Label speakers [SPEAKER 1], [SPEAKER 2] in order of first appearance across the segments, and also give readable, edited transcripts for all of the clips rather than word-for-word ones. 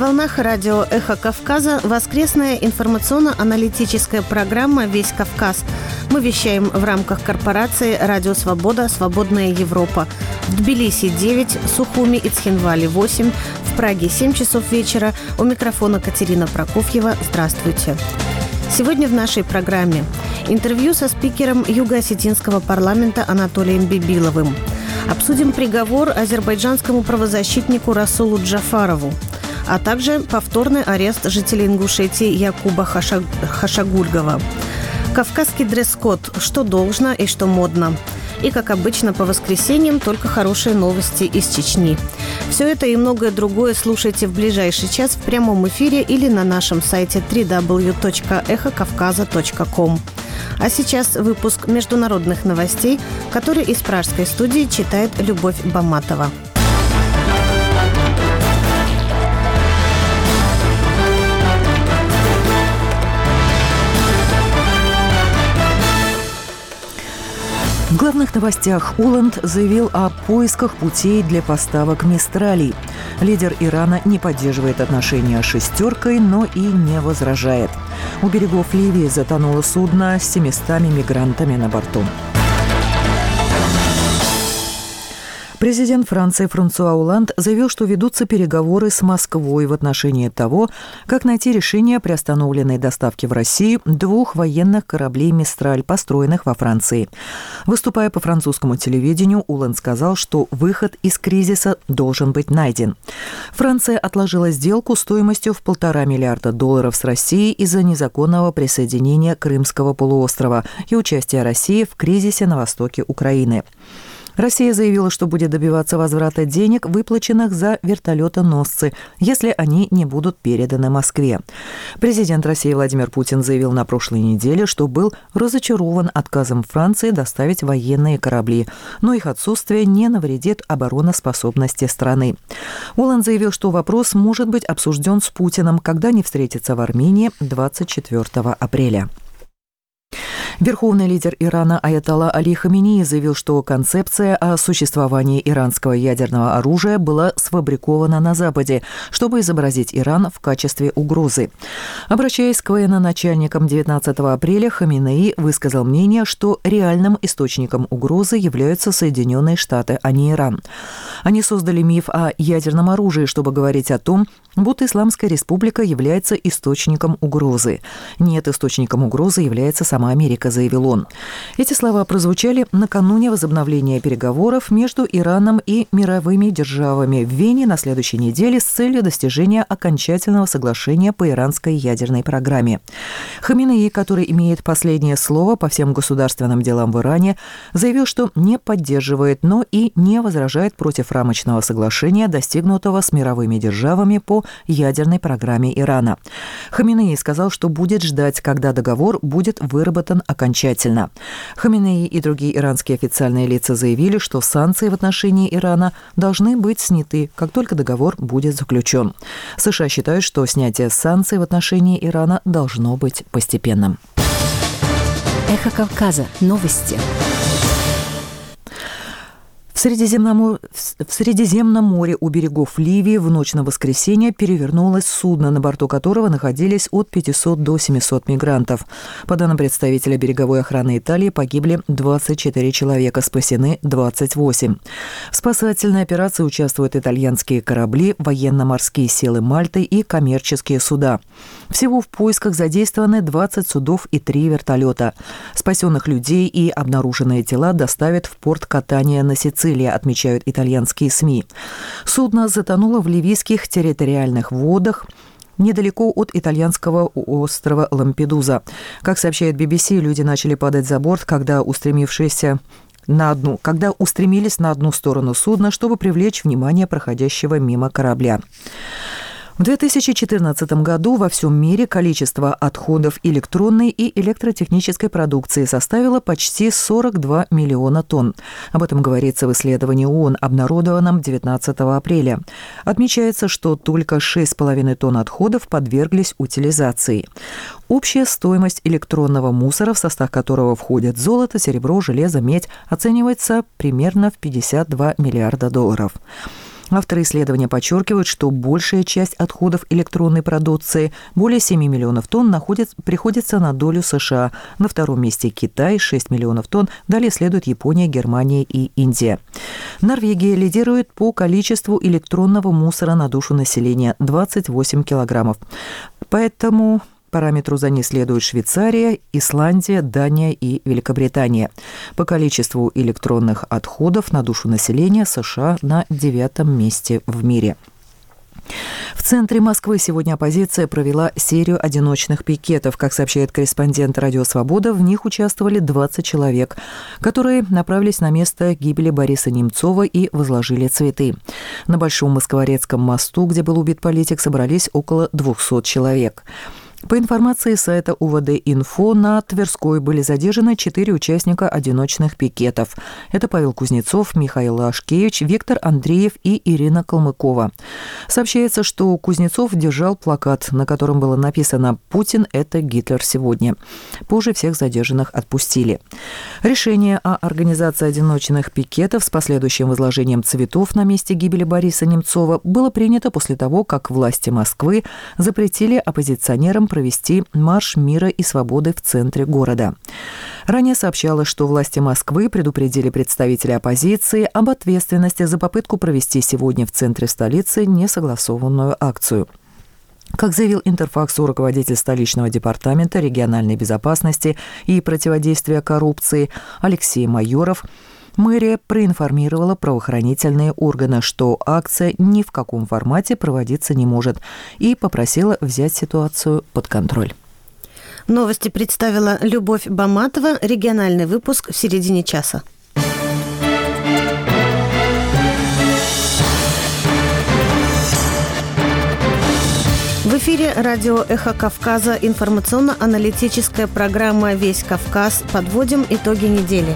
[SPEAKER 1] волнах радио «Эхо Кавказа» воскресная информационно-аналитическая программа «Весь Кавказ». Мы вещаем в рамках корпорации «Радио Свобода. Свободная Европа». В Тбилиси 9, Сухуми и Цхинвале 8, в Праге 7 часов вечера. У микрофона Катерина Прокофьева. Здравствуйте. Сегодня в нашей программе интервью со спикером Юго-Осетинского парламента Анатолием Бибиловым. Обсудим приговор азербайджанскому правозащитнику Расулу Джафарову, а также повторный арест жителей Ингушетии Якуба Хашагульгова. Кавказский дресс-код, что должно и что модно. И, как обычно, по воскресеньям только хорошие новости из Чечни. Все это и многое другое слушайте в ближайший час в прямом эфире или на нашем сайте www.эхокавказа.ком. А сейчас выпуск международных новостей, который из пражской студии читает Любовь Баматова.
[SPEAKER 2] В главных новостях Уланд заявил о поисках путей для поставок «Мистралей». Лидер Ирана не поддерживает отношения с «шестеркой», но и не возражает. У берегов Ливии затонуло судно с 700 мигрантами на борту. Президент Франции Франсуа Олланд заявил, что ведутся переговоры с Москвой в отношении того, как найти решение приостановленной доставки в Россию 2 военных кораблей «Мистраль», построенных во Франции. Выступая по французскому телевидению, Олланд сказал, что выход из кризиса должен быть найден. Франция отложила сделку стоимостью в $1,5 миллиарда с Россией из-за незаконного присоединения Крымского полуострова и участия России в кризисе на востоке Украины. Россия заявила, что будет добиваться возврата денег, выплаченных за вертолетоносцы, если они не будут переданы Москве. Президент России Владимир Путин заявил на прошлой неделе, что был разочарован отказом Франции доставить военные корабли, но их отсутствие не навредит обороноспособности страны. Олланд заявил, что вопрос может быть обсужден с Путиным, когда они встретятся в Армении 24 апреля. Верховный лидер Ирана Аятолла Али Хаминеи заявил, что концепция о существовании иранского ядерного оружия была сфабрикована на Западе, чтобы изобразить Иран в качестве угрозы. Обращаясь к военачальникам 19 апреля, Хаминеи высказал мнение, что реальным источником угрозы являются Соединенные Штаты, а не Иран. Они создали миф о ядерном оружии, чтобы говорить о том, будто Исламская республика является источником угрозы. Нет, источником угрозы является сама Америка, заявил он. Эти слова прозвучали накануне возобновления переговоров между Ираном и мировыми державами в Вене на следующей неделе с целью достижения окончательного соглашения по иранской ядерной программе. Хаминеи, который имеет последнее слово по всем государственным делам в Иране, заявил, что не поддерживает, но и не возражает против рамочного соглашения, достигнутого с мировыми державами по ядерной программе Ирана. Хаминеи сказал, что будет ждать, когда договор будет выработан окончательно. Хаминеи и другие иранские официальные лица заявили, что санкции в отношении Ирана должны быть сняты, как только договор будет заключен. США считают, что снятие санкций в отношении Ирана должно быть постепенным.
[SPEAKER 3] Эхо Кавказа. Новости.
[SPEAKER 2] В Средиземном море у берегов Ливии в ночь на воскресенье перевернулось судно, на борту которого находились от 500 до 700 мигрантов. По данным представителя береговой охраны Италии, погибли 24 человека, спасены 28. В спасательной операции участвуют итальянские корабли, военно-морские силы Мальты и коммерческие суда. Всего в поисках задействованы 20 судов и 3 вертолета. Спасенных людей и обнаруженные тела доставят в порт Катания на Сицилии, отмечают итальянские СМИ. Судно затонуло в ливийских территориальных водах недалеко от итальянского острова Лампедуза. Как сообщает BBC, люди начали падать за борт, когда устремились на одну сторону судна, чтобы привлечь внимание проходящего мимо корабля. В 2014 году во всем мире количество отходов электронной и электротехнической продукции составило почти 42 миллиона тонн. Об этом говорится в исследовании ООН, обнародованном 19 апреля. Отмечается, что только 6,5 тонн отходов подверглись утилизации. Общая стоимость электронного мусора, в состав которого входят золото, серебро, железо, медь, оценивается примерно в $52 миллиарда. Авторы исследования подчеркивают, что большая часть отходов электронной продукции, более 7 миллионов тонн, приходится на долю США. На втором месте Китай – 6 миллионов тонн. Далее следуют Япония, Германия и Индия. Норвегия лидирует по количеству электронного мусора на душу населения – 28 килограммов. По этому параметру за ней следуют Швейцария, Исландия, Дания и Великобритания. По количеству электронных отходов на душу населения США на 9-м месте в мире. В центре Москвы сегодня оппозиция провела серию одиночных пикетов. Как сообщает корреспондент «Радио Свобода», в них участвовали 20 человек, которые направились на место гибели Бориса Немцова и возложили цветы. На Большом Москворецком мосту, где был убит политик, собрались около 200 человек. По информации сайта УВД-Инфо, на Тверской были задержаны 4 участника одиночных пикетов. Это Павел Кузнецов, Михаил Ашкевич, Виктор Андреев и Ирина Калмыкова. Сообщается, что Кузнецов держал плакат, на котором было написано «Путин – это Гитлер сегодня». Позже всех задержанных отпустили. Решение о организации одиночных пикетов с последующим возложением цветов на месте гибели Бориса Немцова было принято после того, как власти Москвы запретили оппозиционерам провести марш мира и свободы в центре города. Ранее сообщалось, что власти Москвы предупредили представителей оппозиции об ответственности за попытку провести сегодня в центре столицы несогласованную акцию. Как заявил Интерфаксу руководитель столичного департамента региональной безопасности и противодействия коррупции Алексей Майоров, мэрия проинформировала правоохранительные органы, что акция ни в каком формате проводиться не может, и попросила взять ситуацию под контроль.
[SPEAKER 1] Новости представила Любовь Баматова. Региональный выпуск в середине часа. В эфире радио «Эхо Кавказа», информационно-аналитическая программа «Весь Кавказ». Подводим итоги недели.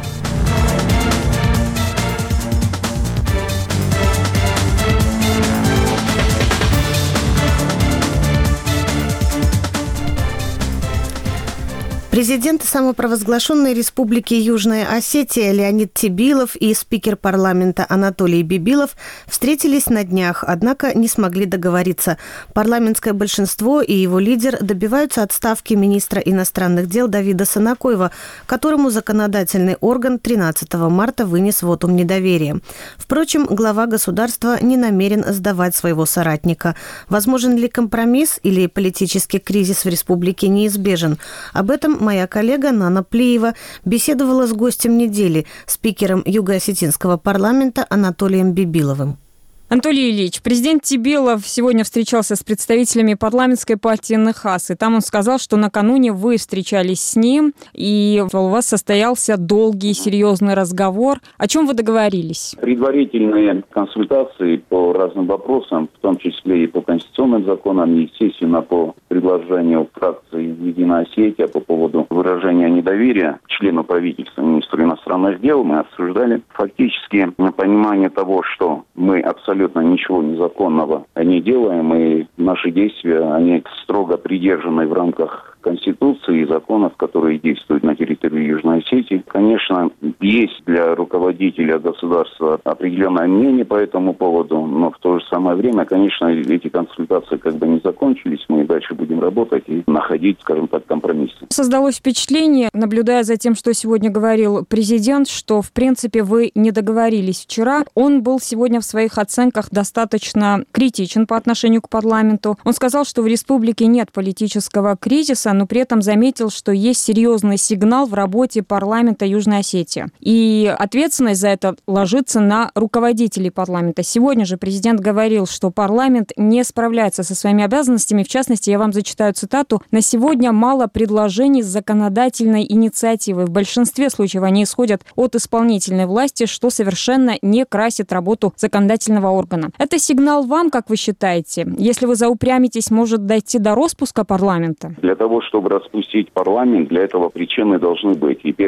[SPEAKER 1] Президент самопровозглашенной Республики Южная Осетия Леонид Тебилов и спикер парламента Анатолий Бибилов встретились на днях, однако не смогли договориться. Парламентское большинство и его лидер добиваются отставки министра иностранных дел Давида Санакоева, которому законодательный орган 13 марта вынес вотум недоверия. Впрочем, глава государства не намерен сдавать своего соратника. Возможен ли компромисс или политический кризис в республике неизбежен? Об этом моя коллега Нана Плиева беседовала с гостем недели, спикером Юго-Осетинского парламента Анатолием Бибиловым.
[SPEAKER 4] Анатолий Ильич, президент Тебилов сегодня встречался с представителями парламентской партии НХАС, и там он сказал, что накануне вы встречались с ним, и у вас состоялся долгий и серьезный разговор. О чем вы договорились?
[SPEAKER 5] Предварительные консультации по разным вопросам, в том числе и по конституционным законам, и, естественно, по предложению фракции «Единая Осетия» по поводу выражения недоверия члену правительства, министру иностранных дел, мы обсуждали фактически понимание того, что мы абсолютно ничего незаконного не делаем, и наши действия, они строго придержаны в рамках Конституции и законов, которые действуют на территории Южной Осетии. Конечно, есть для руководителя государства определенное мнение по этому поводу, но в то же самое время, конечно, эти консультации как бы не закончились. Мы дальше будем работать и находить, скажем так, компромиссы.
[SPEAKER 4] Создалось впечатление, наблюдая за тем, что сегодня говорил президент, что, в принципе, вы не договорились вчера. Он был сегодня в своих оценках достаточно критичен по отношению к парламенту. Он сказал, что в республике нет политического кризиса, но при этом заметил, что есть серьезный сигнал в работе парламента Южной Осетии. И ответственность за это ложится на руководителей парламента. Сегодня же президент говорил, что парламент не справляется со своими обязанностями. В частности, я вам зачитаю цитату: «На сегодня мало предложений с законодательной инициативой. В большинстве случаев они исходят от исполнительной власти, что совершенно не красит работу законодательного органа». Это сигнал вам, как вы считаете? Если вы заупрямитесь, может дойти до распуска парламента?
[SPEAKER 5] Для того, чтобы распустить парламент, для этого причины должны быть. И первая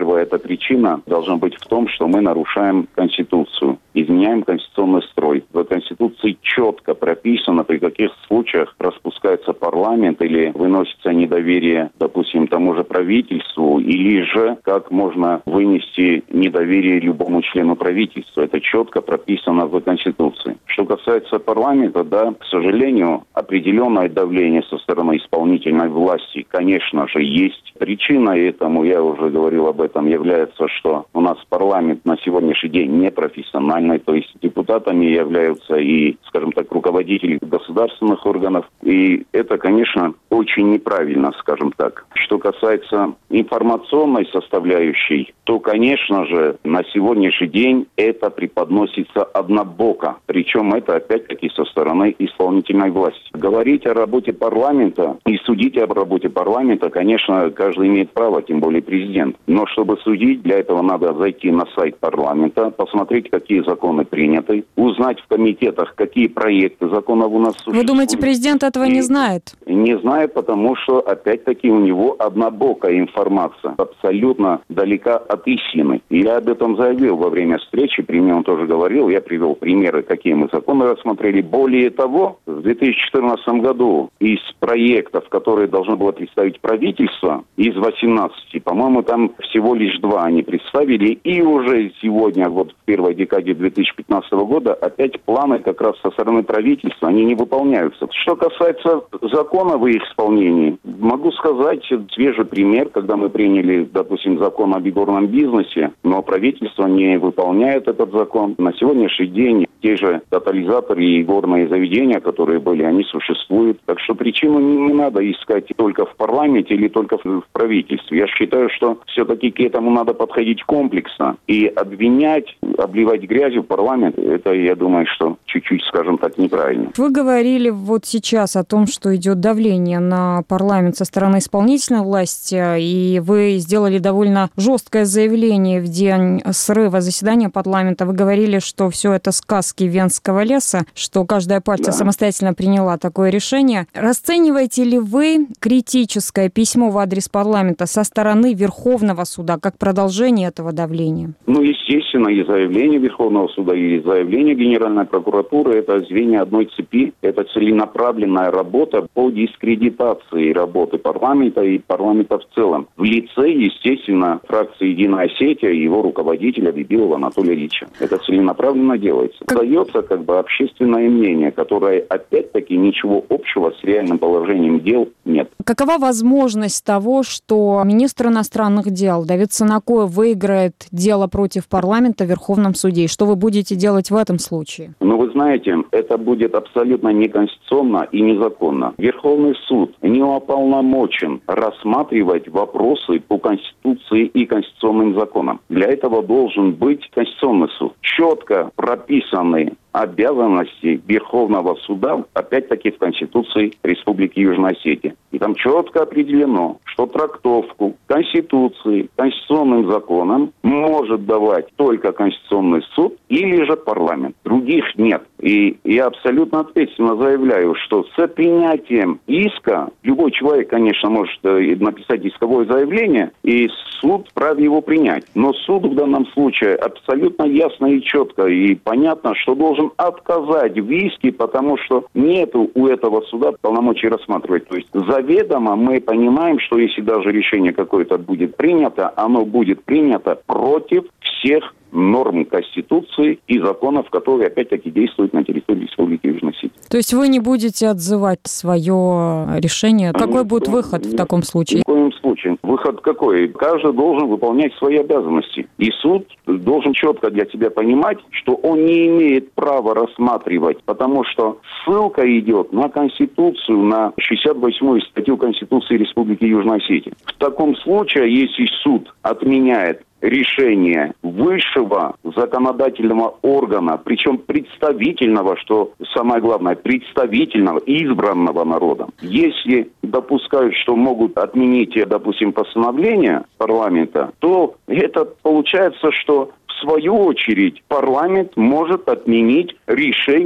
[SPEAKER 5] первая эта причина должна быть в том, что мы нарушаем Конституцию, изменяем конституционный строй. В Конституции четко прописано, при каких случаях распускается парламент или выносится недоверие, допустим, тому же правительству, или же как можно вынести недоверие любому члену правительства. Это четко прописано в Конституции. Что касается парламента, да, к сожалению, определенное давление со стороны исполнительной власти, конечно же, есть. Причиной этому, я уже говорил об этом, является, что у нас парламент на сегодняшний день непрофессиональный, то есть депутатами являются и, скажем так, руководители государственных органов. И это, конечно, очень неправильно, скажем так. Что касается информационной составляющей, то, конечно же, на сегодняшний день это преподносится однобоко. Причем это, опять-таки, со стороны исполнительной власти. Говорить о работе парламента и судить об работе парламента, конечно, каждый имеет право, тем более президент. Но чтобы судить, для этого надо зайти на сайт парламента, посмотреть, какие законы приняты, узнать в комитетах, какие проекты законов у нас существуют.
[SPEAKER 4] Вы думаете, президент этого не знает?
[SPEAKER 5] Не знает, потому что, опять-таки, у него однобокая информация, абсолютно далека от истины. И я об этом заявил во время встречи, при мне он тоже говорил, я привел примеры, какие мы законы рассмотрели. Более того, в 2014 году из проектов, которые должно было представить правительство, из 18, по-моему, там всего лишь 2 они представили, и уже сегодня, вот в первой декаде 2015 года, опять планы как раз со стороны правительства, они не выполняются. Что касается закона в их исполнении, могу сказать свежий пример, когда мы приняли, допустим, закон об игорном бизнесе, но правительство не выполняет этот закон. На сегодняшний день те же тотализаторы и игорные заведения, которые были, они существуют. Так что причину не надо искать только в парламенте или только в правительстве. Я считаю, что все-таки к этому надо подходить комплексно. И обвинять, обливать грязью парламент, это, я думаю, что чуть-чуть, скажем так, неправильно.
[SPEAKER 4] Вы говорили вот сейчас о том, что идет давление на парламент со стороны исполнительной власти, и вы сделали довольно жесткое заявление в день срыва заседания парламента. Вы говорили, что все это сказки Венского леса, что каждая партия самостоятельно приняла такое решение. Расцениваете ли вы критическое письмо в адрес парламента со стороны Верховного суда как продолжение этого давления?
[SPEAKER 5] Естественно, и заявление Верховного суда, и заявление Генеральной прокуратуры – это звенья одной цепи. Это целенаправленная работа по дискредитации работы парламента и парламента в целом. В лице, естественно, фракции «Единая Осетия» и его руководителя Бибилова Анатолия Ильича. Это целенаправленно делается. Дается общественное мнение, которое, опять-таки, ничего общего с реальным положением дел нет.
[SPEAKER 4] Какова возможность того, что министр иностранных дел Давид Сынакоев выиграет дело против парламента в Верховном суде? И что вы будете делать в этом случае?
[SPEAKER 5] Вы знаете, это будет абсолютно неконституционно и незаконно. Верховный суд не уполномочен рассматривать вопросы по Конституции и конституционным законам. Для этого должен быть Конституционный суд. Четко прописанные обязанности Верховного суда, опять-таки, в Конституции Республики Южная Осетия. И там четко определено, что трактовку Конституции, конституционным законам может давать только Конституционный суд или же парламент. Других нет. И я абсолютно ответственно заявляю, что с принятием иска любой человек, конечно, может написать исковое заявление, и суд вправе его принять. Но суд в данном случае абсолютно ясно и четко и понятно, что должен отказать в иске, потому что нет у этого суда полномочий рассматривать. То есть заведомо мы понимаем, что если даже решение какое-то будет принято, оно будет принято против всех норм Конституции и законов, которые, опять-таки, действуют на территории Республики Южная Осетия.
[SPEAKER 4] То есть вы не будете отзывать свое решение? Какой будет выход в таком случае?
[SPEAKER 5] Ни в коем случае. Выход какой? Каждый должен выполнять свои обязанности. И суд должен четко для себя понимать, что он не имеет права рассматривать, потому что ссылка идет на Конституцию, на 68-ю статью Конституции Республики Южная Осетия. В таком случае, если суд отменяет решение высшего законодательного органа, причем представительного, что самое главное, представительного, избранного народом. Если допускают, что могут отменить, допустим, постановление парламента, то это получается, что в свою очередь парламент может отменить решение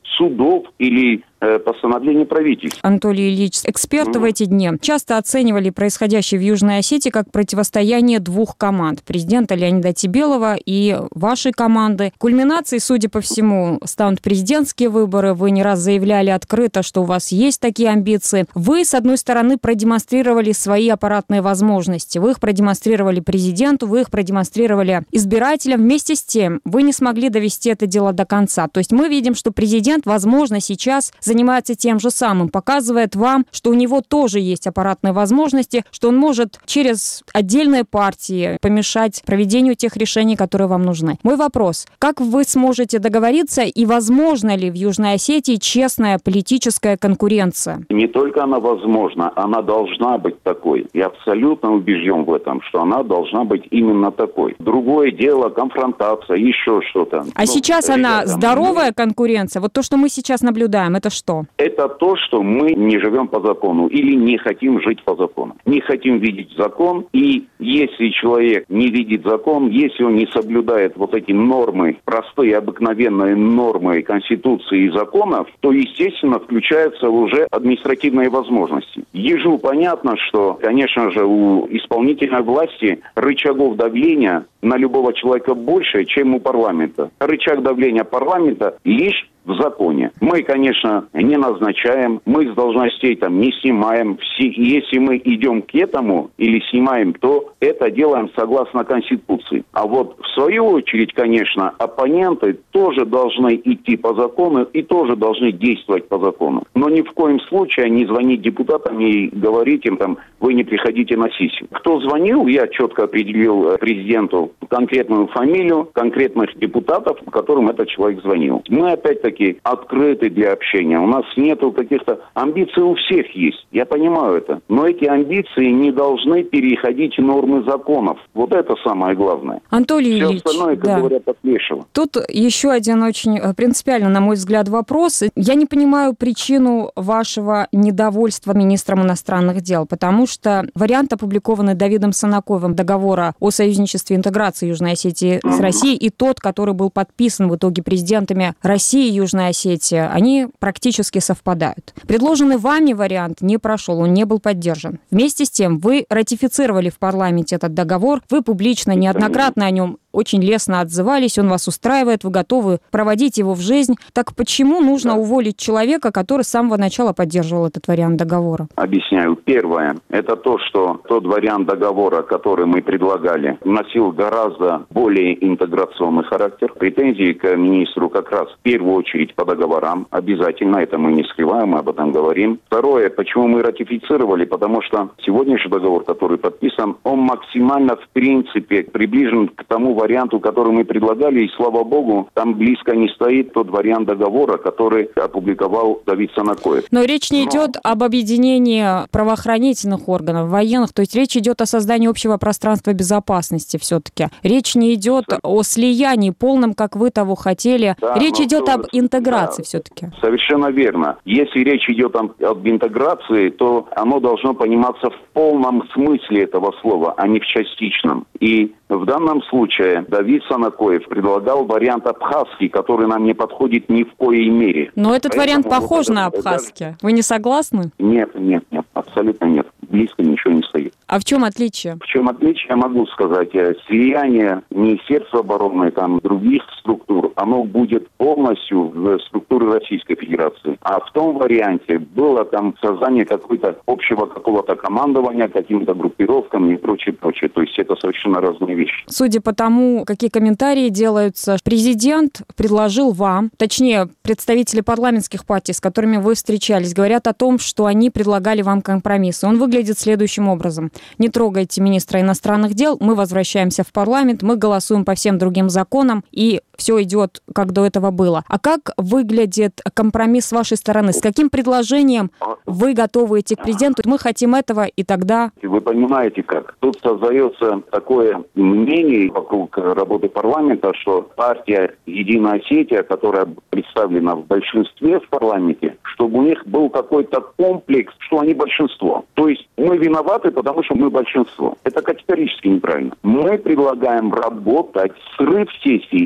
[SPEAKER 5] судов или постановление правительства.
[SPEAKER 4] Анатолий Ильич, эксперты в эти дни часто оценивали происходящее в Южной Осетии как противостояние двух команд. Президента Леонида Тебелова и вашей команды. Кульминацией, судя по всему, станут президентские выборы. Вы не раз заявляли открыто, что у вас есть такие амбиции. Вы, с одной стороны, продемонстрировали свои аппаратные возможности. Вы их продемонстрировали президенту, вы их продемонстрировали избирателям. Вместе с тем, вы не смогли довести это дело до конца. То есть мы видим, что президент, возможно, сейчас занимается тем же самым, показывает вам, что у него тоже есть аппаратные возможности, что он может через отдельные партии помешать проведению тех решений, которые вам нужны. Мой вопрос: как вы сможете договориться и возможно ли в Южной Осетии честная политическая конкуренция?
[SPEAKER 5] Не только она возможна, она должна быть такой. Я абсолютно убежден в этом, что она должна быть именно такой. Другое дело — конфронтация, еще что-то.
[SPEAKER 4] А сейчас она здоровая конкуренция? Вот то, что мы сейчас наблюдаем, это что?
[SPEAKER 5] Это то, что мы не живем по закону или не хотим жить по закону. Не хотим видеть закон, и если человек не видит закон, если он не соблюдает вот эти нормы, простые, обыкновенные нормы Конституции и законов, то, естественно, включаются уже административные возможности. Ежу понятно, что, конечно же, у исполнительной власти рычагов давления на любого человека больше, чем у парламента. Рычаг давления парламента лишь в законе. Мы, конечно, не назначаем, мы с должностей там не снимаем. Если мы идем к этому или снимаем, то это делаем согласно Конституции. А вот в свою очередь, конечно, оппоненты тоже должны идти по закону и тоже должны действовать по закону. Но ни в коем случае не звонить депутатам и говорить им там: вы не приходите на сессию. Кто звонил, я четко определил президенту конкретную фамилию, конкретных депутатов, которым этот человек звонил. Мы опять-таки открыты для общения. У нас нету каких-то амбиций, у всех есть. Я понимаю это. Но эти амбиции не должны переходить нормы законов. Вот это самое главное.
[SPEAKER 4] Анатолий Ильич,
[SPEAKER 5] все остальное, как говорят, отвешивало.
[SPEAKER 4] Тут еще один очень принципиальный, на мой взгляд, вопрос. Я не понимаю причину вашего недовольства министром иностранных дел, потому что вариант, опубликованный Давидом Санаковым договора о союзничестве и интеграции Южной Осетии с Россией, и тот, который был подписан в итоге президентами России и Южной Осетии, они практически совпадают. Предложенный вами вариант не прошел, он не был поддержан. Вместе с тем, вы ратифицировали в парламенте этот договор, вы публично неоднократно о нем очень лестно отзывались, он вас устраивает, вы готовы проводить его в жизнь. Так почему нужно уволить человека, который с самого начала поддерживал этот вариант договора?
[SPEAKER 5] Объясняю. Первое, это то, что тот вариант договора, который мы предлагали, носил гораздо более интеграционный характер. Претензии к министру как раз в первую очередь по договорам. Обязательно, это мы не скрываем, мы об этом говорим. Второе, почему мы ратифицировали, потому что сегодняшний договор, который подписан, он максимально в принципе приближен к тому варианту, который мы предлагали, и, слава богу, там близко не стоит тот вариант договора, который опубликовал Давид Санакоев.
[SPEAKER 4] Но речь не идет об объединении правоохранительных органов, военных, то есть речь идет о создании общего пространства безопасности все-таки. Речь не идет о слиянии полном, как вы того хотели.
[SPEAKER 5] Да,
[SPEAKER 4] речь идет об интеграции все-таки.
[SPEAKER 5] Совершенно верно. Если речь идет об интеграции, то оно должно пониматься в полном смысле этого слова, а не в частичном. И в данном случае Давид Санакоев предлагал вариант абхазский, который нам не подходит ни в коей мере.
[SPEAKER 4] Но этот вариант похож на абхазский. Вы не согласны?
[SPEAKER 5] Нет, абсолютно нет. Близко ничего не стоит.
[SPEAKER 4] А в чем отличие?
[SPEAKER 5] В чем отличие, я могу сказать. Слияние Министерства обороны, других структур, оно будет полностью в структуре Российской Федерации. А в том варианте было создание общего какого-то командования, каким-то группировкам и прочее. То есть это совершенно разные вещи.
[SPEAKER 4] Судя по тому, какие комментарии делаются, президент предложил вам, точнее, представители парламентских партий, с которыми вы встречались, говорят о том, что они предлагали вам компромисс. Он выглядит следующим образом. Не трогайте министра иностранных дел, мы возвращаемся в парламент, мы голосуем по всем другим законам, и все идет, как до этого было. А как выглядит компромисс с вашей стороны? С каким предложением вы готовы идти к президенту? Мы хотим этого, и тогда...
[SPEAKER 5] Вы понимаете как? Тут создается такое мнение вокруг работы парламента, что партия «Единая Осетия», которая представлена в большинстве в парламенте, чтобы у них был какой-то комплекс, что они большинство. То есть мы виноваты, потому что мы большинство. Это категорически неправильно. Мы предлагаем работать. Срыв сессии – это не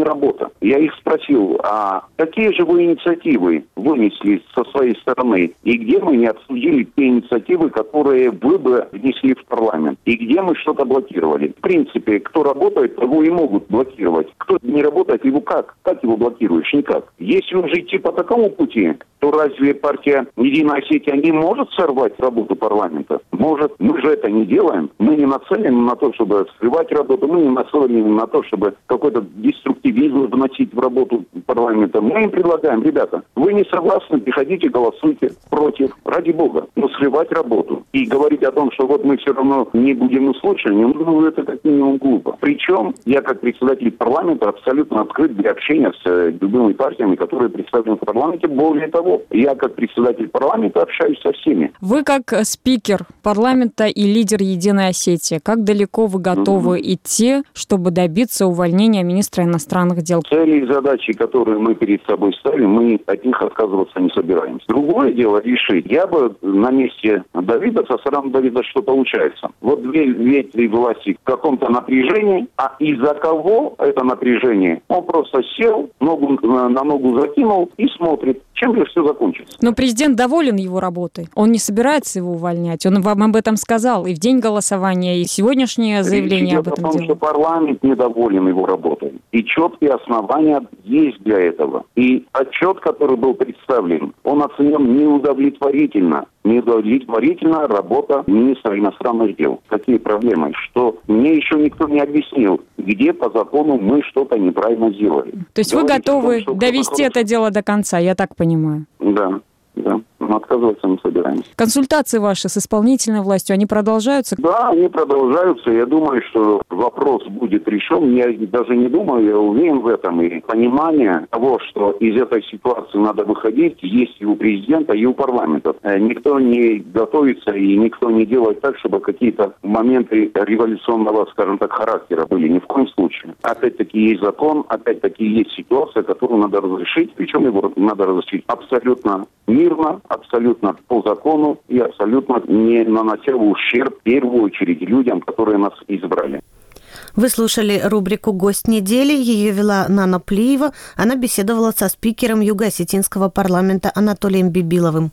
[SPEAKER 5] работа. Я их спросил, а какие же вы инициативы вынесли со своей стороны? И где мы не обсудили те инициативы, которые вы бы внесли в парламент? И где мы что-то блокировали? В принципе, кто работает, того и могут блокировать. Кто не работает, его как? Как его блокируешь? Никак. Если уже идти по такому пути, то разве партия «Единая Осетия» не может сорвать работу парламента? Может. Мы же это не делаем. Мы не нацелены на то, чтобы срывать работу. Мы не нацелены на то, чтобы какой-то деструктивизм вносить в работу парламента. Мы им предлагаем, ребята, вы не согласны, приходите, голосуйте против. Ради бога. Но срывать работу. И говорить о том, что вот мы все равно не будем услышаны, ну, это как минимум глупо. Причем я, как председатель парламента, абсолютно открыт для общения с любыми партиями, которые представлены в парламенте. Более того, я, как председатель парламента, общаюсь со всеми.
[SPEAKER 4] Вы, как спикер парламента и лидер «Единой Осетии», как далеко вы готовы идти, чтобы добиться увольнения министра иностранных дел?
[SPEAKER 5] Цели и задачи, которые мы перед собой ставим, мы от них отказываться не собираемся. Другое дело решить. Я бы на месте Давида, со стороны Давида, что получается. Вот две ветви власти в каком-то напряжении, а из-за кого это напряжение? Он просто сел, ногу на ногу закинул и смотрит, чем же все закончится.
[SPEAKER 4] Но президент доволен его работой. Он не собирается его увольнять. Он вам об этом сказал и в день голосования, и сегодняшнее заявление об этом
[SPEAKER 5] делает. Дело в том, что парламент недоволен его работой. И четкие основания есть для этого. И отчет, который был представлен, он оценен неудовлетворительно. Неудовлетворительна работа министра иностранных дел. Какие проблемы? Что мне еще никто не объяснил, где по закону мы что-то неправильно сделали.
[SPEAKER 4] То есть вы готовы довести это дело до конца, я так понимаю?
[SPEAKER 5] Да. Но отказываться не собираемся.
[SPEAKER 4] Консультации ваши с исполнительной властью, они продолжаются?
[SPEAKER 5] Да, они продолжаются. Я думаю, что вопрос будет решен. Я даже не думаю, я уверен в этом. И понимание того, что из этой ситуации надо выходить, есть и у президента, и у парламента. Никто не готовится и никто не делает так, чтобы какие-то моменты революционного, скажем так, характера были. Ни в коем случае. Опять-таки есть закон, опять-таки есть ситуация, которую надо разрешить. Причем его надо разрешить абсолютно мирно, абсолютно по закону и абсолютно не нанося ущерб в первую очередь людям, которые нас избрали.
[SPEAKER 1] Вы слушали рубрику «Гость недели». Ее вела Нана Плиева. Она беседовала со спикером Юго-Осетинского парламента Анатолием Бибиловым.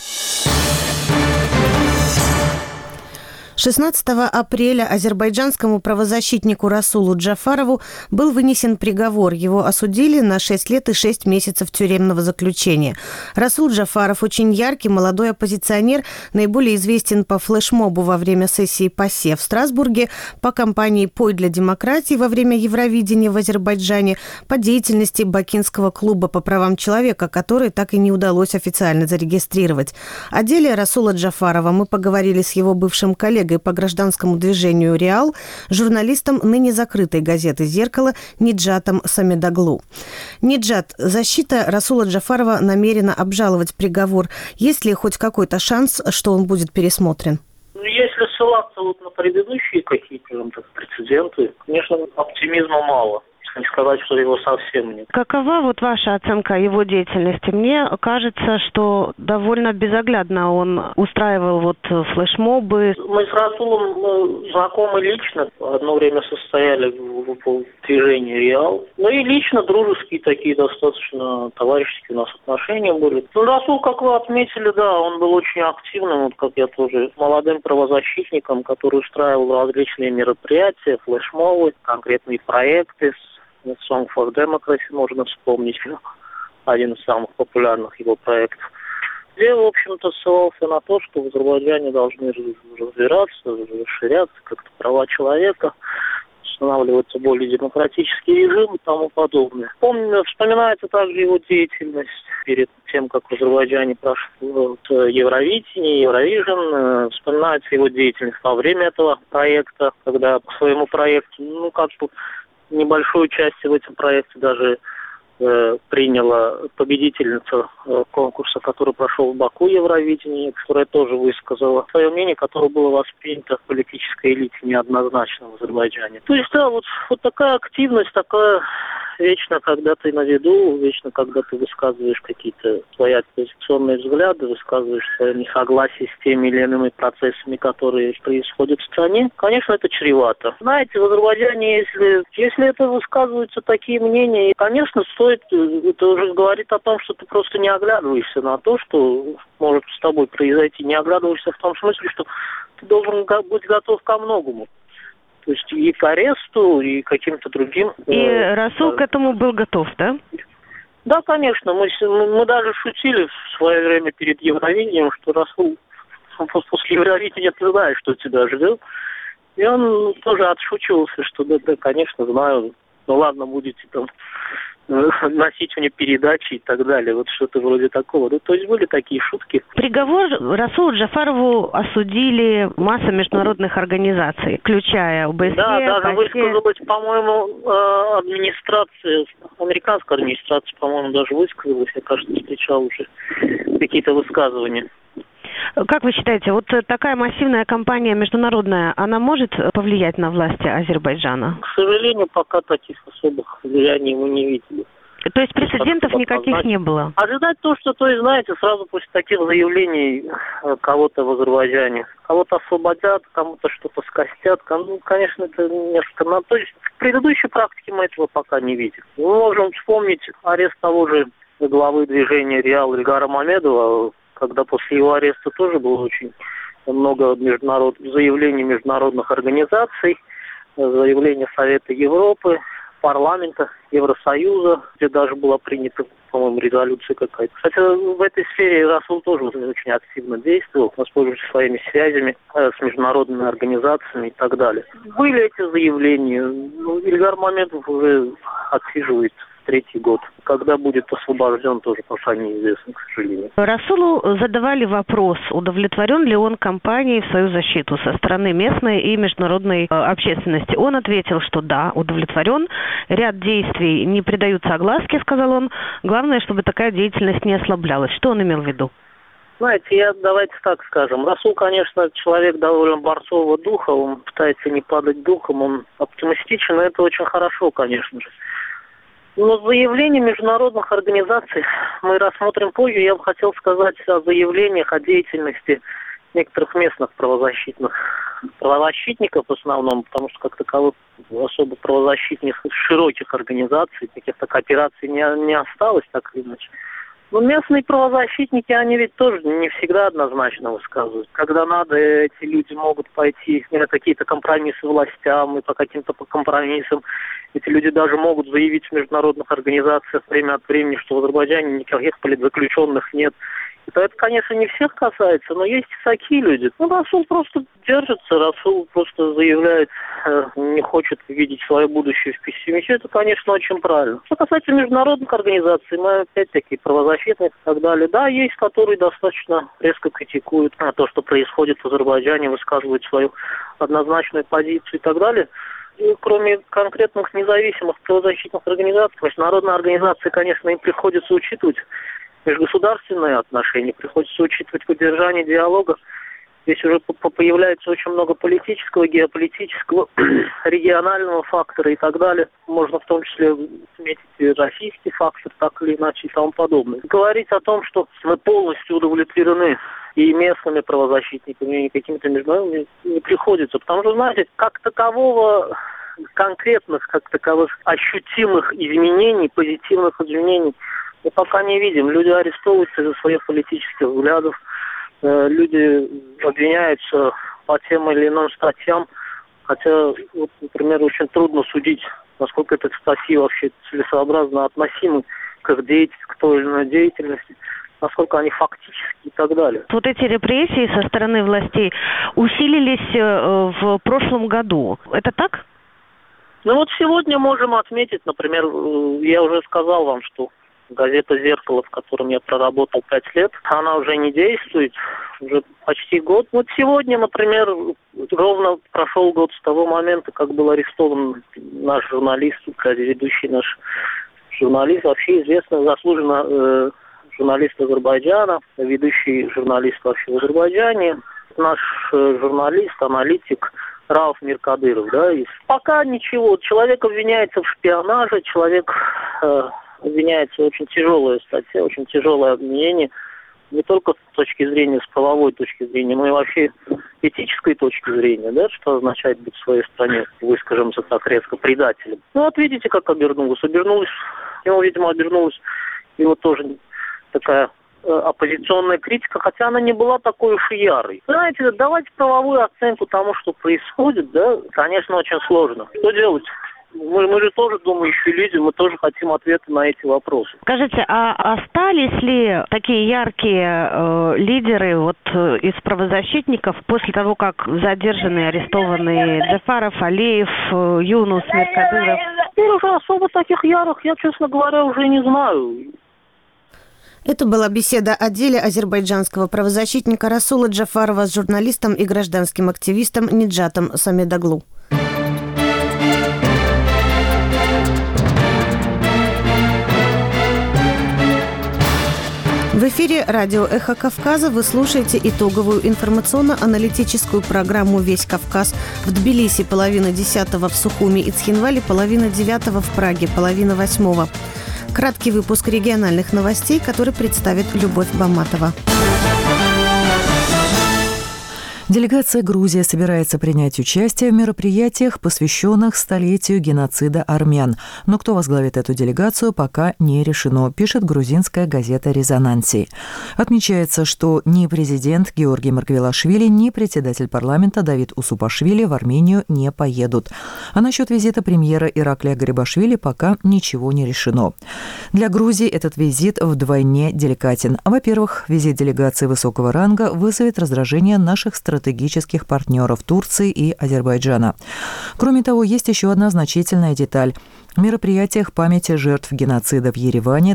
[SPEAKER 1] 16 апреля азербайджанскому правозащитнику Расулу Джафарову был вынесен приговор. Его осудили на 6 лет и 6 месяцев тюремного заключения. Расул Джафаров очень яркий молодой оппозиционер, наиболее известен по флешмобу во время сессии ПАСЕ в Страсбурге, по кампании «Пой для демократии» во время Евровидения в Азербайджане, по деятельности Бакинского клуба по правам человека, который так и не удалось официально зарегистрировать. О деле Расула Джафарова мы поговорили с его бывшим коллегой по гражданскому движению «Реал», журналистом ныне закрытой газеты «Зеркало» Ниджатом Самедаглу. Ниджат, защита Расула Джафарова намерена обжаловать приговор. Есть ли хоть какой-то шанс, что он будет пересмотрен?
[SPEAKER 6] Если ссылаться на предыдущие какие-то прецеденты, конечно, оптимизма мало. Не сказать, что его совсем нет.
[SPEAKER 1] Какова ваша оценка его деятельности? Мне кажется, что довольно безоглядно он устраивал флешмобы.
[SPEAKER 6] Мы с Расулом знакомы лично. Одно время состояли в движении «Реал». Ну и лично дружеские такие достаточно товарищеские у нас отношения были. Расул, как вы отметили, да, он был очень активным, как я тоже, молодым правозащитником, который устраивал различные мероприятия, флешмобы, конкретные проекты. Song for Democracy можно вспомнить, один из самых популярных его проектов. Где, в общем-то, ссылался на то, что в Азербайджане должны разбираться, расширяться как-то права человека, устанавливаться более демократический режим и тому подобное. Вспоминается также его деятельность перед тем, как в Азербайджане прошло Евровидение, Евровижн. Вспоминается его деятельность во время этого проекта, когда по своему проекту, небольшую часть в этом проекте даже приняла победительница конкурса, который прошел в Баку, Евровидение, которая тоже высказала свое мнение, которое было воспринято в политической элите неоднозначно в Азербайджане. То есть, да, вот такая активность, такая вечно, когда ты на виду, вечно, когда ты высказываешь какие-то свои оппозиционные взгляды, высказываешь свое несогласие с теми или иными процессами, которые происходят в стране, конечно, это чревато. Знаете, в Азербайджане, если это высказываются такие мнения, конечно, стоит, это уже говорит о том, что ты просто не оглядываешься на то, что может с тобой произойти, не оглядываешься в том смысле, что ты должен быть готов ко многому. То есть и к аресту, и к каким-то другим.
[SPEAKER 7] И Расул к этому был готов, да?
[SPEAKER 6] Да, конечно. Мы даже шутили в свое время перед Евровидением, что Расул после Евровидения ты знаешь, что тебя ждет. И он тоже отшучивался, что да, конечно, знаю. Ну ладно, будете там носить мне передачи и так далее. Вот что-то вроде такого. Ну, то есть были такие шутки.
[SPEAKER 7] Приговор Расулу Джафарову осудили масса международных организаций, включая ОБСЕ.
[SPEAKER 6] Да, даже высказалась, по-моему, администрация, американская администрация, по-моему, даже высказалась. Я, кажется, встречал уже какие-то высказывания.
[SPEAKER 7] Как вы считаете, вот такая массивная кампания международная, она может повлиять на власти Азербайджана?
[SPEAKER 6] К сожалению, пока таких особых влияний мы не видели.
[SPEAKER 7] То есть прецедентов никаких не было?
[SPEAKER 6] Ожидать то, что, знаете, сразу после таких заявлений кого-то в Азербайджане, кого-то освободят, кому-то что-то скостят, ну, конечно, это несколько... То есть в предыдущей практике мы этого пока не видим. Мы можем вспомнить арест того же главы движения «Реал» Ильгара Мамедова, когда после его ареста тоже было очень много заявлений международных организаций, заявлений Совета Европы, парламента, Евросоюза, где даже была принята, по-моему, резолюция какая-то. Кстати, в этой сфере Расул тоже очень активно действовал, воспользовавшись своими связями с международными организациями и так далее. Были эти заявления. Ильгар Мамедов уже отсиживает третий год. Когда будет освобожден, тоже пока неизвестно, к сожалению.
[SPEAKER 7] Расулу задавали вопрос, удовлетворен ли он кампанией в свою защиту со стороны местной и международной общественности. Он ответил, что да, удовлетворен. Ряд действий не придаются огласке, сказал он. Главное, чтобы такая деятельность не ослаблялась. Что он имел в виду?
[SPEAKER 6] Знаете, давайте так скажем. Расул, конечно, человек довольно борцового духа, он пытается не падать духом, он оптимистичен, и это очень хорошо, конечно же. Но заявления международных организаций мы рассмотрим позже. Я бы хотел сказать о заявлениях, о деятельности некоторых местных правозащитников в основном, потому что как таковых особо правозащитных широких организаций, каких-то коопераций не осталось, так или иначе. Но местные правозащитники, они ведь тоже не всегда однозначно высказывают. Когда надо, эти люди могут пойти на какие-то компромиссы властям, и по каким-то компромиссам эти люди даже могут заявить в международных организациях время от времени, что в Азербайджане никаких политзаключенных нет. Это, конечно, не всех касается, но есть и такие люди. Расул просто держится, Расул просто заявляет, не хочет видеть свое будущее в пессимизме. Это, конечно, очень правильно. Что касается международных организаций, мы опять-таки правозащитных и так далее. Да, есть, которые достаточно резко критикуют то, что происходит в Азербайджане, высказывают свою однозначную позицию и так далее. И кроме конкретных независимых правозащитных организаций, международные организации, конечно, им приходится учитывать межгосударственные отношения, приходится учитывать поддержание диалога. Здесь уже появляется очень много политического, геополитического, регионального фактора и так далее. Можно в том числе отметить и российский фактор, так или иначе и тому подобное. Говорить о том, что мы полностью удовлетворены и местными правозащитниками, и какими-то международными, не приходится. Потому что, знаете, как таковых ощутимых изменений, позитивных изменений мы пока не видим. Люди арестовываются за своих политических взглядов, люди обвиняются по тем или иным статьям, хотя, вот, например, очень трудно судить, насколько эти статьи вообще целесообразно относимы к их деятельности, к той или иной деятельности, насколько они фактически и так далее.
[SPEAKER 7] Вот эти репрессии со стороны властей усилились в прошлом году. Это так?
[SPEAKER 6] Ну вот сегодня можем отметить, например, я уже сказал вам, что газета «Зеркало», в котором я проработал 5 лет, она уже не действует, уже почти год. Вот сегодня, например, ровно прошел год с того момента, как был арестован наш журналист, ведущий наш журналист, вообще известный, заслуженно журналист Азербайджана, ведущий журналист вообще в Азербайджане. Наш журналист, аналитик Рауф Миркадыров, да, и пока ничего. Человек обвиняется в шпионаже, человек обвиняется в очень тяжелой статье, очень тяжелое обвинение, не только с точки зрения, с правовой точки зрения, но и вообще этической точки зрения, да, что означает быть в своей стране, выскажемся так резко, предателем. Ну, вот видите, как обернулось. Ему, видимо, обернулась его тоже такая оппозиционная критика, хотя она не была такой уж и ярой. Знаете, давать правовую оценку тому, что происходит, да, конечно, очень сложно. Что делать? Мы же тоже думающие люди, мы тоже хотим ответы на эти вопросы.
[SPEAKER 7] Скажите, а остались ли такие яркие лидеры вот из правозащитников после того, как задержаны, арестованы Джафаров, Алиев, Юнус, Миркадыров?
[SPEAKER 6] Уже особо таких ярых я, честно говоря, уже не знаю.
[SPEAKER 1] Это была беседа о деле азербайджанского правозащитника Расула Джафарова с журналистом и гражданским активистом Ниджатом Самедаглу. В эфире радио «Эхо Кавказа» вы слушаете итоговую информационно-аналитическую программу «Весь Кавказ». В Тбилиси 9:30, в Сухуми и Цхинвале 9:30, в Праге 7:30. Краткий выпуск региональных новостей, который представит Любовь Баматова.
[SPEAKER 2] Делегация Грузии собирается принять участие в мероприятиях, посвященных столетию геноцида армян. Но кто возглавит эту делегацию, пока не решено, пишет грузинская газета «Резонанси». Отмечается, что ни президент Георгий Маргвелашвили, ни председатель парламента Давид Усупашвили в Армению не поедут. А насчет визита премьера Ираклия Гарибашвили пока ничего не решено. Для Грузии этот визит вдвойне деликатен. Во-первых, визит делегации высокого ранга вызовет раздражение наших стратегических партнеров Турции и Азербайджана. Кроме того, есть еще одна значительная деталь. В мероприятиях памяти жертв геноцида в Ереване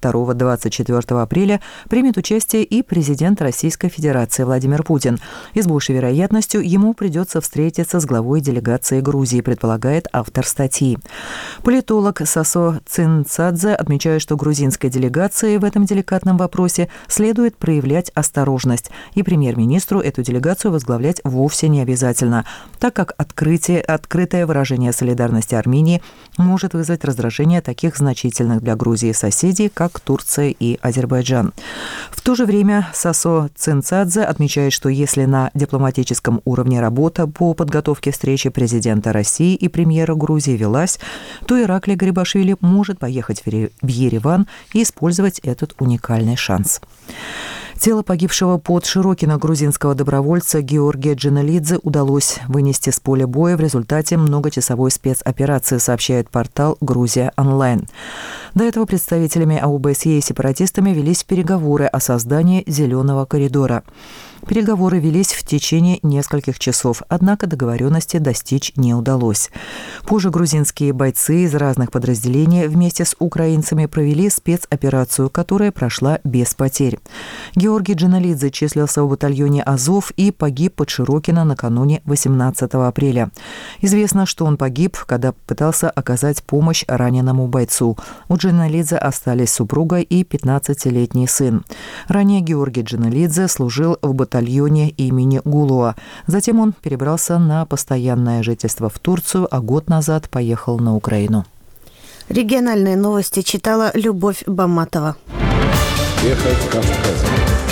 [SPEAKER 2] 22-24 апреля примет участие и президент Российской Федерации Владимир Путин. И с большей вероятностью ему придется встретиться с главой делегации Грузии, предполагает автор статьи. Политолог Сасо Цинцадзе отмечает, что грузинской делегации в этом деликатном вопросе следует проявлять осторожность, и премьер-министру эту делегацию возглавлять вовсе не обязательно, так как открытое выражение солидарности Армении может вызвать раздражение таких значительных для Грузии соседей, как Турция и Азербайджан. В то же время Сасо Цинцадзе отмечает, что если на дипломатическом уровне работа по подготовке встречи президента России и премьера Грузии велась, то Ираклий Гарибашвили может поехать в Ереван и использовать этот уникальный шанс. Тело погибшего под Широкино грузинского добровольца Георгия Джиналидзе удалось вынести с поля боя в результате многочасовой спецоперации, сообщает портал «Грузия онлайн». До этого представителями АУБСЕ и сепаратистами велись переговоры о создании «Зеленого коридора». Переговоры велись в течение нескольких часов, однако договоренности достичь не удалось. Позже грузинские бойцы из разных подразделений вместе с украинцами провели спецоперацию, которая прошла без потерь. Георгий Джиналидзе числился в батальоне «Азов» и погиб под Широкино накануне 18 апреля. Известно, что он погиб, когда пытался оказать помощь раненому бойцу. У Джиналидзе остались супруга и 15-летний сын. Ранее Георгий Джиналидзе служил в батальоне имени Гулуа. Затем он перебрался на постоянное жительство в Турцию, а год назад поехал на Украину.
[SPEAKER 1] Региональные новости читала Любовь Баматова.
[SPEAKER 8] Эхо Кавказа.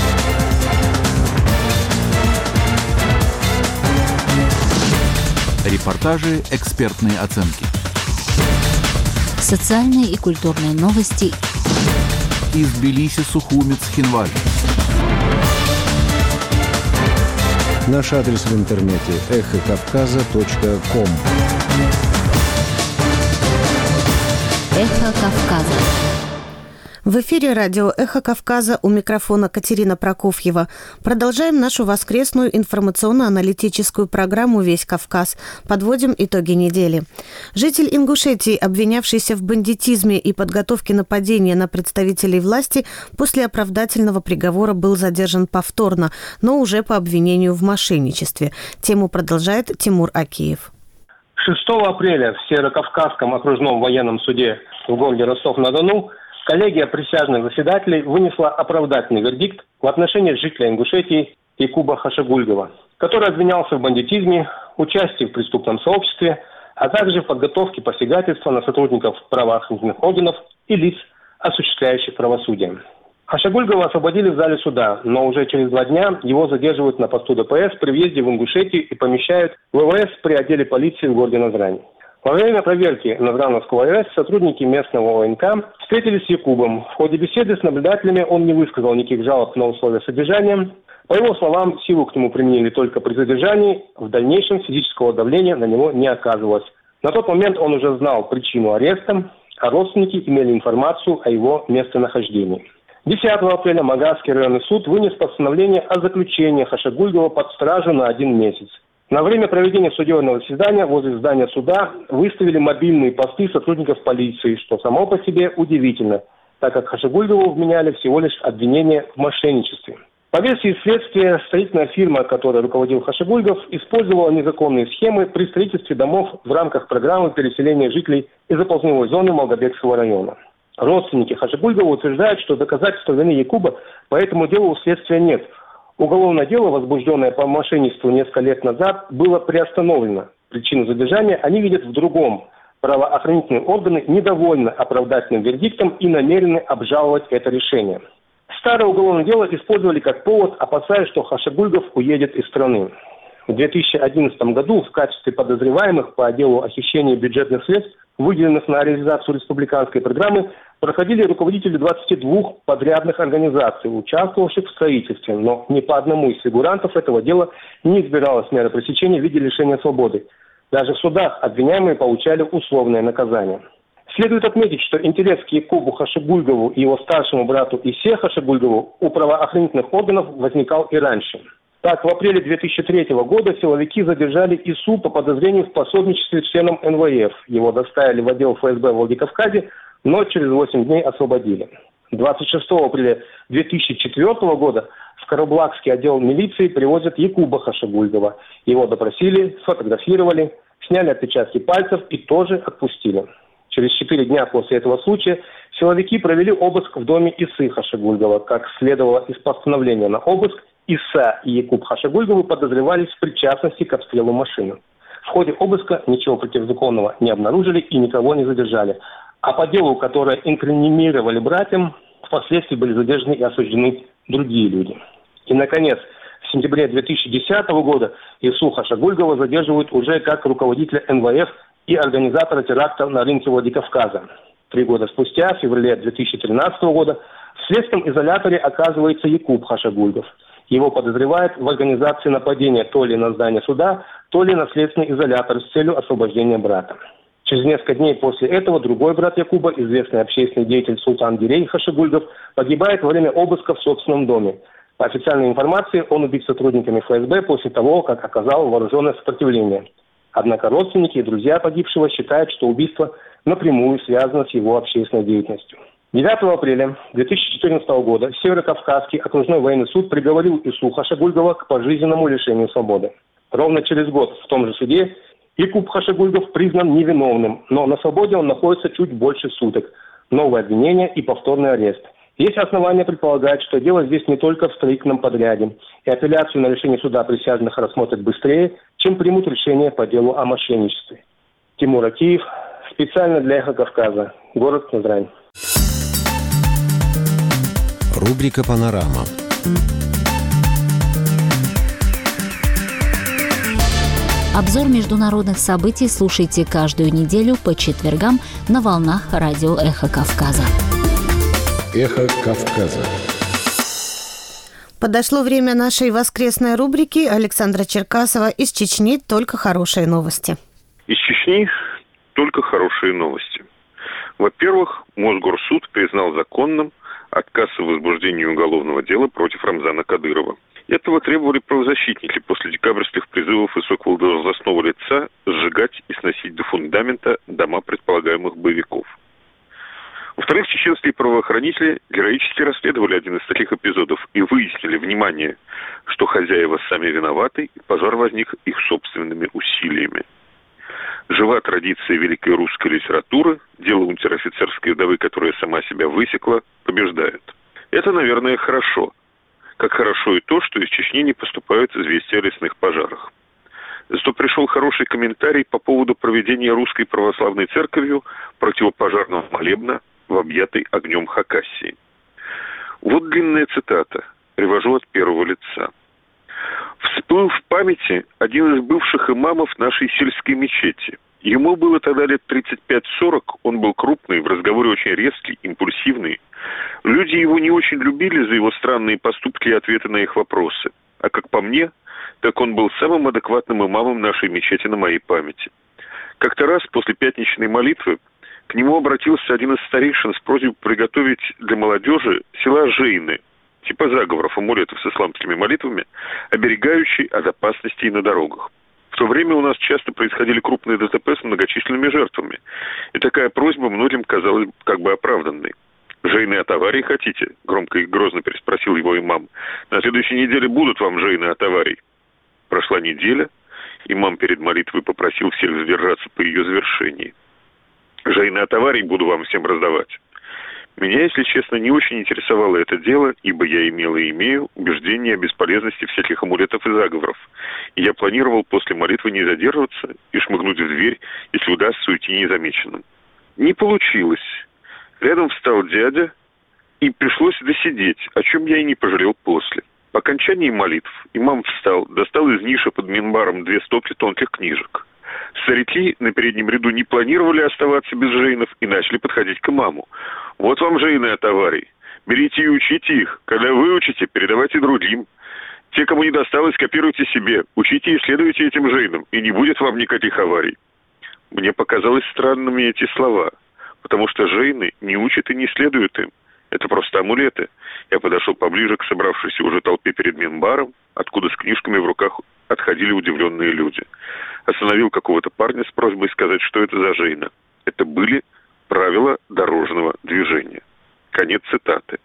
[SPEAKER 9] Репортажи, экспертные оценки.
[SPEAKER 3] Социальные и культурные новости.
[SPEAKER 9] Из Тбилиси, Сухуми, Цхинвали.
[SPEAKER 8] Наш адрес в интернете эхокавказа.ком.
[SPEAKER 3] Эхо Кавказа.
[SPEAKER 1] В эфире радио «Эхо Кавказа», у микрофона Катерина Прокофьева. Продолжаем нашу воскресную информационно-аналитическую программу «Весь Кавказ». Подводим итоги недели. Житель Ингушетии, обвинявшийся в бандитизме и подготовке нападения на представителей власти, после оправдательного приговора был задержан повторно, но уже по обвинению в мошенничестве. Тему продолжает Тимур Акиев.
[SPEAKER 10] 6 апреля в Северокавказском окружном военном суде в городе Ростов-на-Дону коллегия присяжных заседателей вынесла оправдательный вердикт в отношении жителя Ингушетии Якуба Хашагульгова. который обвинялся в бандитизме, участии в преступном сообществе, а также в подготовке посягательства на сотрудников правоохранительных органов и лиц, осуществляющих правосудие. Хашагульгова освободили в зале суда, но уже через 2 дня его задерживают на посту ДПС при въезде в Ингушетию и помещают в ВВС при отделе полиции в городе Назрань. Во время проверки Назрановского ВВС сотрудники местного ОНК встретились с Якубом. В ходе беседы с наблюдателями он не высказал никаких жалоб на условия содержания. По его словам, силу к нему применили только при задержании, в дальнейшем физического давления на него не оказывалось. На тот момент он уже знал причину ареста, а родственники имели информацию о его местонахождении. 10 апреля Магазский районный суд вынес постановление о заключении Хашагульгова под стражу на 1 месяц. На время проведения судебного заседания возле здания суда выставили мобильные посты сотрудников полиции, что само по себе удивительно, так как Хашагульгову вменяли всего лишь обвинение в мошенничестве. По версии следствия, строительная фирма, которой руководил Хашагульгов, использовала незаконные схемы при строительстве домов в рамках программы переселения жителей из оползневой зоны Малгобекского района. Родственники Хашагульгова утверждают, что доказательств вины Якуба по этому делу у следствия нет. Уголовное дело, возбужденное по мошенничеству несколько лет назад, было приостановлено. Причину задержания они видят в другом. Правоохранительные органы недовольны оправдательным вердиктом и намерены обжаловать это решение. Старое уголовное дело использовали как повод, опасаясь, что Хашагульгов уедет из страны. В 2011 году в качестве подозреваемых по делу о хищении бюджетных средств, выделенных на реализацию республиканской программы, проходили руководители 22 подрядных организаций, участвовавших в строительстве, но ни по одному из фигурантов этого дела не избиралась мера пресечения в виде лишения свободы. Даже в судах обвиняемые получали условное наказание. Следует отметить, что интерес к Якубу Хашагульгову и его старшему брату Исе Хашагульгову у правоохранительных органов возникал и раньше. Так, в апреле 2003 года силовики задержали Ису по подозрению в пособничестве членам НВФ. Его доставили в отдел ФСБ в Владикавказе, но через 8 дней освободили. 26 апреля 2004 года в Караблакский отдел милиции привозят Якуба Хашагульгова. Его допросили, сфотографировали, сняли отпечатки пальцев и тоже отпустили. Через 4 дня после этого случая силовики провели обыск в доме Исы Хашагульгова. Как следовало из постановления на обыск, Иса и Якуб Хашагульговы подозревались в причастности к обстрелу машины. В ходе обыска ничего противозаконного не обнаружили и никого не задержали. А по делу, которое инкриминировали братьям, впоследствии были задержаны и осуждены другие люди. И, наконец, в сентябре 2010 года Ису Хашагульгова задерживают уже как руководителя НВФ и организатора теракта на рынке Владикавказа. 3 года спустя, в феврале 2013 года, в следственном изоляторе оказывается Якуб Хашагульгов. Его подозревают в организации нападения то ли на здание суда, то ли на следственный изолятор с целью освобождения брата. Через несколько дней после этого другой брат Якуба, известный общественный деятель Султан Гирей Хашагульгов, погибает во время обыска в собственном доме. По официальной информации, он убит сотрудниками ФСБ после того, как оказал вооруженное сопротивление. Однако родственники и друзья погибшего считают, что убийство напрямую связано с его общественной деятельностью. 9 апреля 2014 года Северокавказский окружной военный суд приговорил Ису Хашагульгова к пожизненному лишению свободы. Ровно через год в том же суде Якуб Хашагульгов признан невиновным, но на свободе он находится чуть больше суток. Новое обвинение и повторный арест. Есть основания предполагать, что дело здесь не только в строительном подряде, и апелляцию на решение суда присяжных рассмотрят быстрее, чем примут решение по делу о мошенничестве. Тимур Акиев, специально для «Эхо Кавказа», город Назрань.
[SPEAKER 8] Рубрика «Панорама».
[SPEAKER 3] Обзор международных событий слушайте каждую неделю по четвергам на волнах радио «Эхо Кавказа».
[SPEAKER 8] «Эхо Кавказа».
[SPEAKER 1] Подошло время нашей воскресной рубрики. Александра Черкасова. Из Чечни только хорошие новости.
[SPEAKER 11] Из Чечни только хорошие новости. Во-первых, Мосгорсуд признал законным отказ в возбуждении уголовного дела против Рамзана Кадырова. Этого требовали правозащитники после декабрьских призывов высокого должностного лица сжигать и сносить до фундамента дома предполагаемых боевиков. Во-вторых, чеченские правоохранители героически расследовали один из таких эпизодов и выяснили, внимание, что хозяева сами виноваты, и пожар возник их собственными усилиями. Жива традиция великой русской литературы, дело унтер-офицерской вдовы, которая сама себя высекла, побеждает. Это, наверное, хорошо. Как хорошо и то, что из Чечни не поступают известия о лесных пожарах. Зато пришел хороший комментарий по поводу проведения Русской Православной Церковью противопожарного молебна в объятой огнем Хакассии. Вот длинная цитата, привожу от первого лица. «Всплыл в памяти один из бывших имамов нашей сельской мечети. Ему было тогда лет 35-40, он был крупный, в разговоре очень резкий, импульсивный. Люди его не очень любили за его странные поступки и ответы на их вопросы. А как по мне, так он был самым адекватным имамом нашей мечети на моей памяти. Как-то раз после пятничной молитвы к нему обратился один из старейшин с просьбой приготовить для молодежи села Жейны, типа заговоров, амулетов с исламскими молитвами, оберегающий от опасностей на дорогах. В то время у нас часто происходили крупные ДТП с многочисленными жертвами, и такая просьба многим казалась как бы оправданной. «Жейны от аварий хотите?» – громко и грозно переспросил его имам. «На следующей неделе будут вам жейны от аварий». Прошла неделя, имам перед молитвой попросил всех задержаться по ее завершении. «Жейны от аварий буду вам всем раздавать». Меня, если честно, не очень интересовало это дело, ибо я имел и имею убеждение о бесполезности всяких амулетов и заговоров. И я планировал после молитвы не задерживаться и шмыгнуть в дверь, если удастся уйти незамеченным. Не получилось. Рядом встал дядя, и пришлось досидеть, о чем я и не пожалел после. По окончании молитв имам встал, достал из ниши под минбаром 2 стопки тонких книжек. Старики на переднем ряду не планировали оставаться без жейнов и начали подходить к имаму. «Вот вам жейны от аварий. Берите и учите их. Когда выучите, передавайте другим. Те, кому не досталось, копируйте себе. Учите и следуйте этим жейнам, и не будет вам никаких аварий». Мне показалось странными эти слова, потому что жейны не учат и не следуют им. Это просто амулеты. Я подошел поближе к собравшейся уже толпе перед минбаром, откуда с книжками в руках отходили удивленные люди. Остановил какого-то парня с просьбой сказать, что это за жейна. Это были правила дорожного движения. Конец цитаты.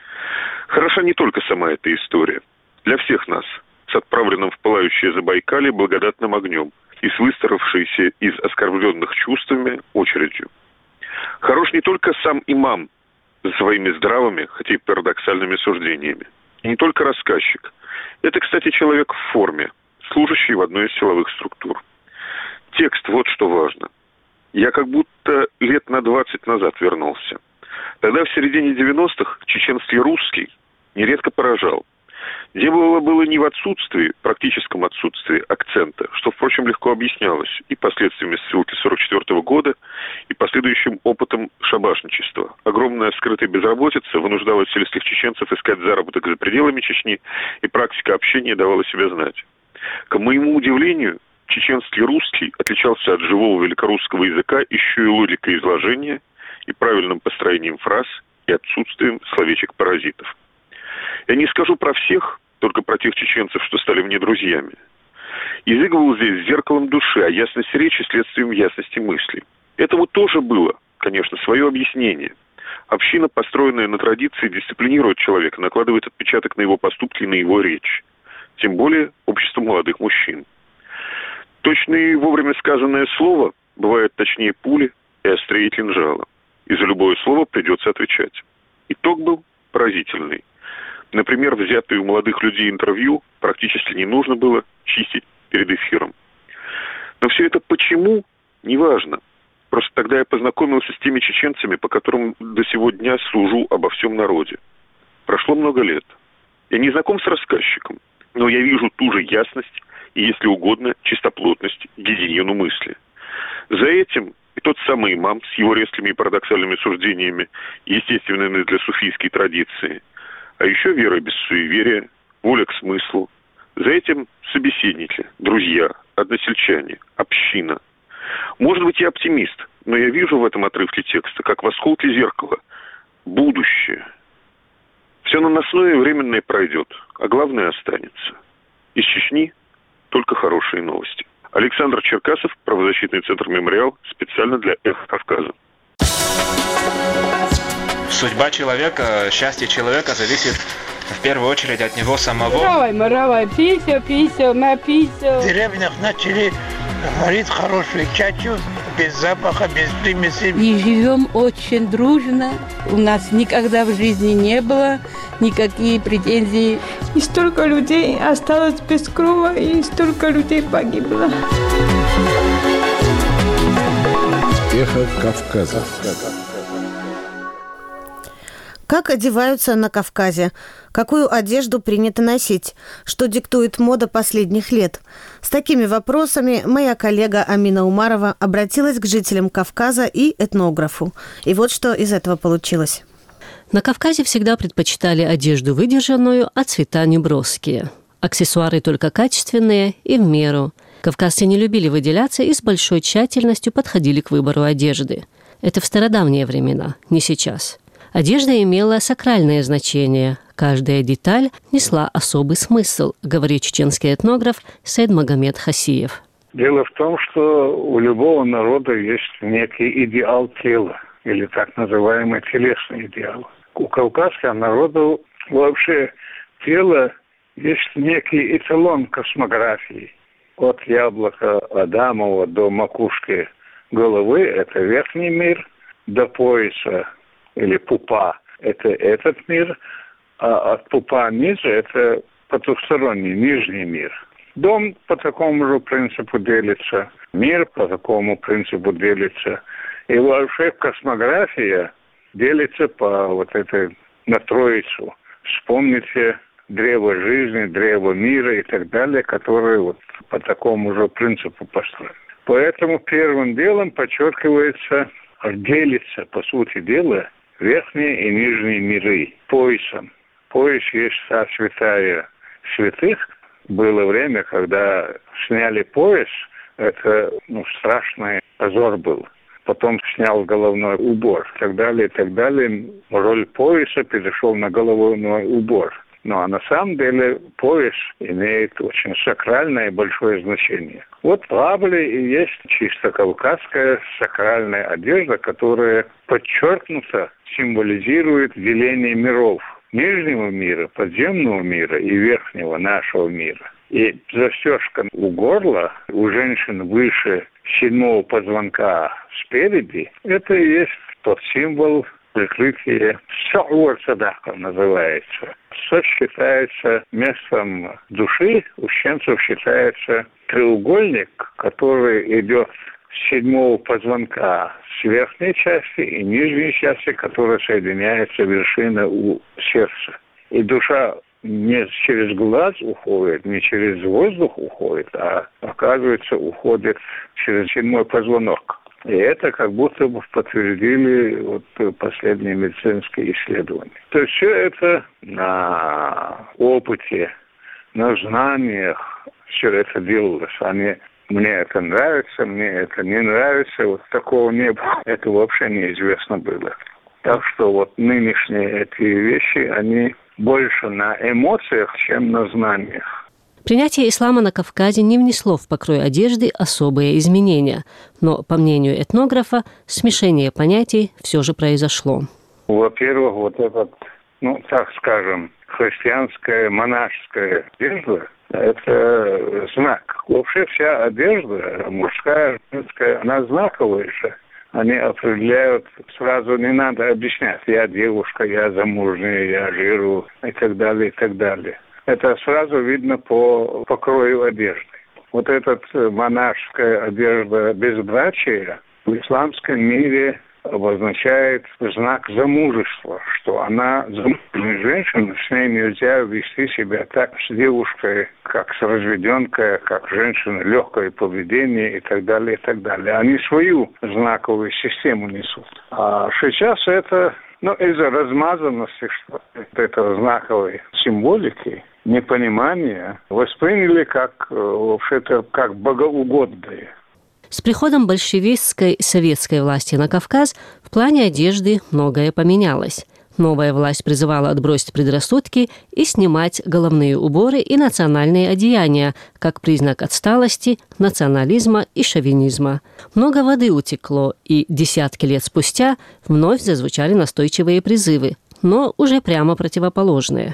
[SPEAKER 11] Хороша не только сама эта история. Для всех нас, с отправленным в пылающее Забайкалье благодатным огнем и с выстроившейся из оскорбленных чувствами очередью. Хорош не только сам имам за своими здравыми, хотя и парадоксальными суждениями. И не только рассказчик. Это, кстати, человек в форме, служащий в одной из силовых структур. Текст, вот что важно. Я как будто лет на 20 назад вернулся. Тогда, в середине 90-х, чеченский русский нередко поражал. Дело было не в отсутствии, практическом отсутствии акцента, что, впрочем, легко объяснялось и последствиями ссылки 1944 года, и последующим опытом шабашничества. Огромная скрытая безработица вынуждала сельских чеченцев искать заработок за пределами Чечни, и практика общения давала себя знать. К моему удивлению, чеченский русский отличался от живого великорусского языка еще и логикой изложения, и правильным построением фраз, и отсутствием словечек-паразитов. Я не скажу про всех, только про тех чеченцев, что стали мне друзьями. Язык был здесь зеркалом души, а ясность речи следствием ясности мыслей. Этому тоже было, конечно, свое объяснение. Община, построенная на традиции, дисциплинирует человека, накладывает отпечаток на его поступки и на его речь. Тем более общество молодых мужчин. Точное и вовремя сказанное слово бывает точнее пули и острее кинжала. И за любое слово придется отвечать. Итог был поразительный. Например, взятые у молодых людей интервью практически не нужно было чистить перед эфиром. Но все это почему? Неважно. Просто тогда я познакомился с теми чеченцами, по которым до сего дня служу обо всем народе. Прошло много лет. Я не знаком с рассказчиком, но я вижу ту же ясность и, если угодно, чистоплотность, гигиену мысли. За этим и тот самый имам с его резкими и парадоксальными суждениями, естественными для суфийской традиции, а еще вера без суеверия, воля к смыслу. За этим собеседники, друзья, односельчане, община. Может быть, я оптимист, но я вижу в этом отрывке текста, как в осколке зеркала, будущее. Все наносное и временное пройдет, а главное останется. Из Чечни только хорошие новости. Александр Черкасов, правозащитный центр «Мемориал», специально для «Эхо Кавказа».
[SPEAKER 12] Судьба человека, счастье человека зависит в первую очередь от него самого.
[SPEAKER 13] Моровай, писю, на писю.
[SPEAKER 14] В деревнях начали говорить хорошую чачу,
[SPEAKER 13] без запаха, без примесей.
[SPEAKER 14] И живем очень дружно. У нас никогда в жизни не было никакие претензий.
[SPEAKER 15] И столько людей осталось без крова, и столько людей погибло.
[SPEAKER 8] Эхо Кавказа.
[SPEAKER 1] Как одеваются на Кавказе? Какую одежду принято носить? Что диктует мода последних лет? С такими вопросами моя коллега Амина Умарова обратилась к жителям Кавказа и этнографу. И вот что из этого получилось.
[SPEAKER 16] На Кавказе всегда предпочитали одежду выдержанную, а цвета неброские. Аксессуары только качественные и в меру. Кавказцы не любили выделяться и с большой тщательностью подходили к выбору одежды. Это в стародавние времена, не сейчас. Одежда имела сакральное значение. Каждая деталь несла особый смысл, говорит чеченский этнограф Сейд Магомед Хасиев.
[SPEAKER 17] Дело в том, что у любого народа есть некий идеал тела, или так называемый телесный идеал. У кавказского народа вообще тело есть некий эталон космографии. От яблока Адамова до макушки головы – это верхний мир, до пояса или пупа – это этот мир, а от пупа ниже – это потусторонний, нижний мир. Дом по такому же принципу делится, мир по такому принципу делится. И вообще космография делится по вот этой на троицу. Вспомните древо жизни, древо мира и так далее, которые вот по такому же принципу построены. Поэтому первым делом подчеркивается, делится, по сути дела, верхние и нижние миры поясом. Пояс есть вся святая святых. Было время, когда сняли пояс, это страшный позор был. Потом снял головной убор и так далее, и так далее. Роль пояса перешел на головной убор. Ну, а на самом деле пояс имеет очень сакральное и большое значение. Вот в Абле и есть чисто кавказская сакральная одежда, которая подчеркнуто символизирует деление миров. Нижнего мира, подземного мира и верхнего нашего мира. И застежка у горла у женщин выше 7-го позвонка спереди, это и есть тот символ прикрытия. Саур садака называется. Сот считается местом души, у чеченцев считается треугольник, который идет с 7-го позвонка с верхней части и нижней части, которая соединяется вершина у сердца. И душа не через глаз уходит, не через воздух уходит, а, оказывается, уходит через 7-й позвонок. И это как будто бы подтвердили последние медицинские исследования. То есть все это на опыте, на знаниях все это делалось. Мне это нравится, мне это не нравится. Вот такого не было. Это вообще неизвестно было. Так что нынешние эти вещи, они больше на эмоциях, чем на знаниях.
[SPEAKER 16] Принятие ислама на Кавказе не внесло в покрой одежды особые изменения, но, по мнению этнографа, смешение понятий все же произошло.
[SPEAKER 17] Во-первых, так скажем, христианская монашеская одежда – это знак. Вообще вся одежда, мужская, женская, она знаковая же. Они определяют, сразу не надо объяснять, я девушка, я замужняя, я жиру и так далее, и так далее. Это сразу видно по покрою одежды. Вот эта монашеская одежда безбрачия в исламском мире обозначает знак замужества, что она замужняя женщина, с ней нельзя вести себя так с девушкой, как с разведенкой, как женщина, легкое поведение и так далее, и так далее. Они свою знаковую систему несут. А сейчас это, из-за размазанности этой знаковой символики, непонимания, восприняли как богоугодное.
[SPEAKER 16] С приходом большевистской советской власти на Кавказ в плане одежды многое поменялось. Новая власть призывала отбросить предрассудки и снимать головные уборы и национальные одеяния, как признак отсталости, национализма и шовинизма. Много воды утекло, и десятки лет спустя вновь зазвучали настойчивые призывы, но уже прямо противоположные.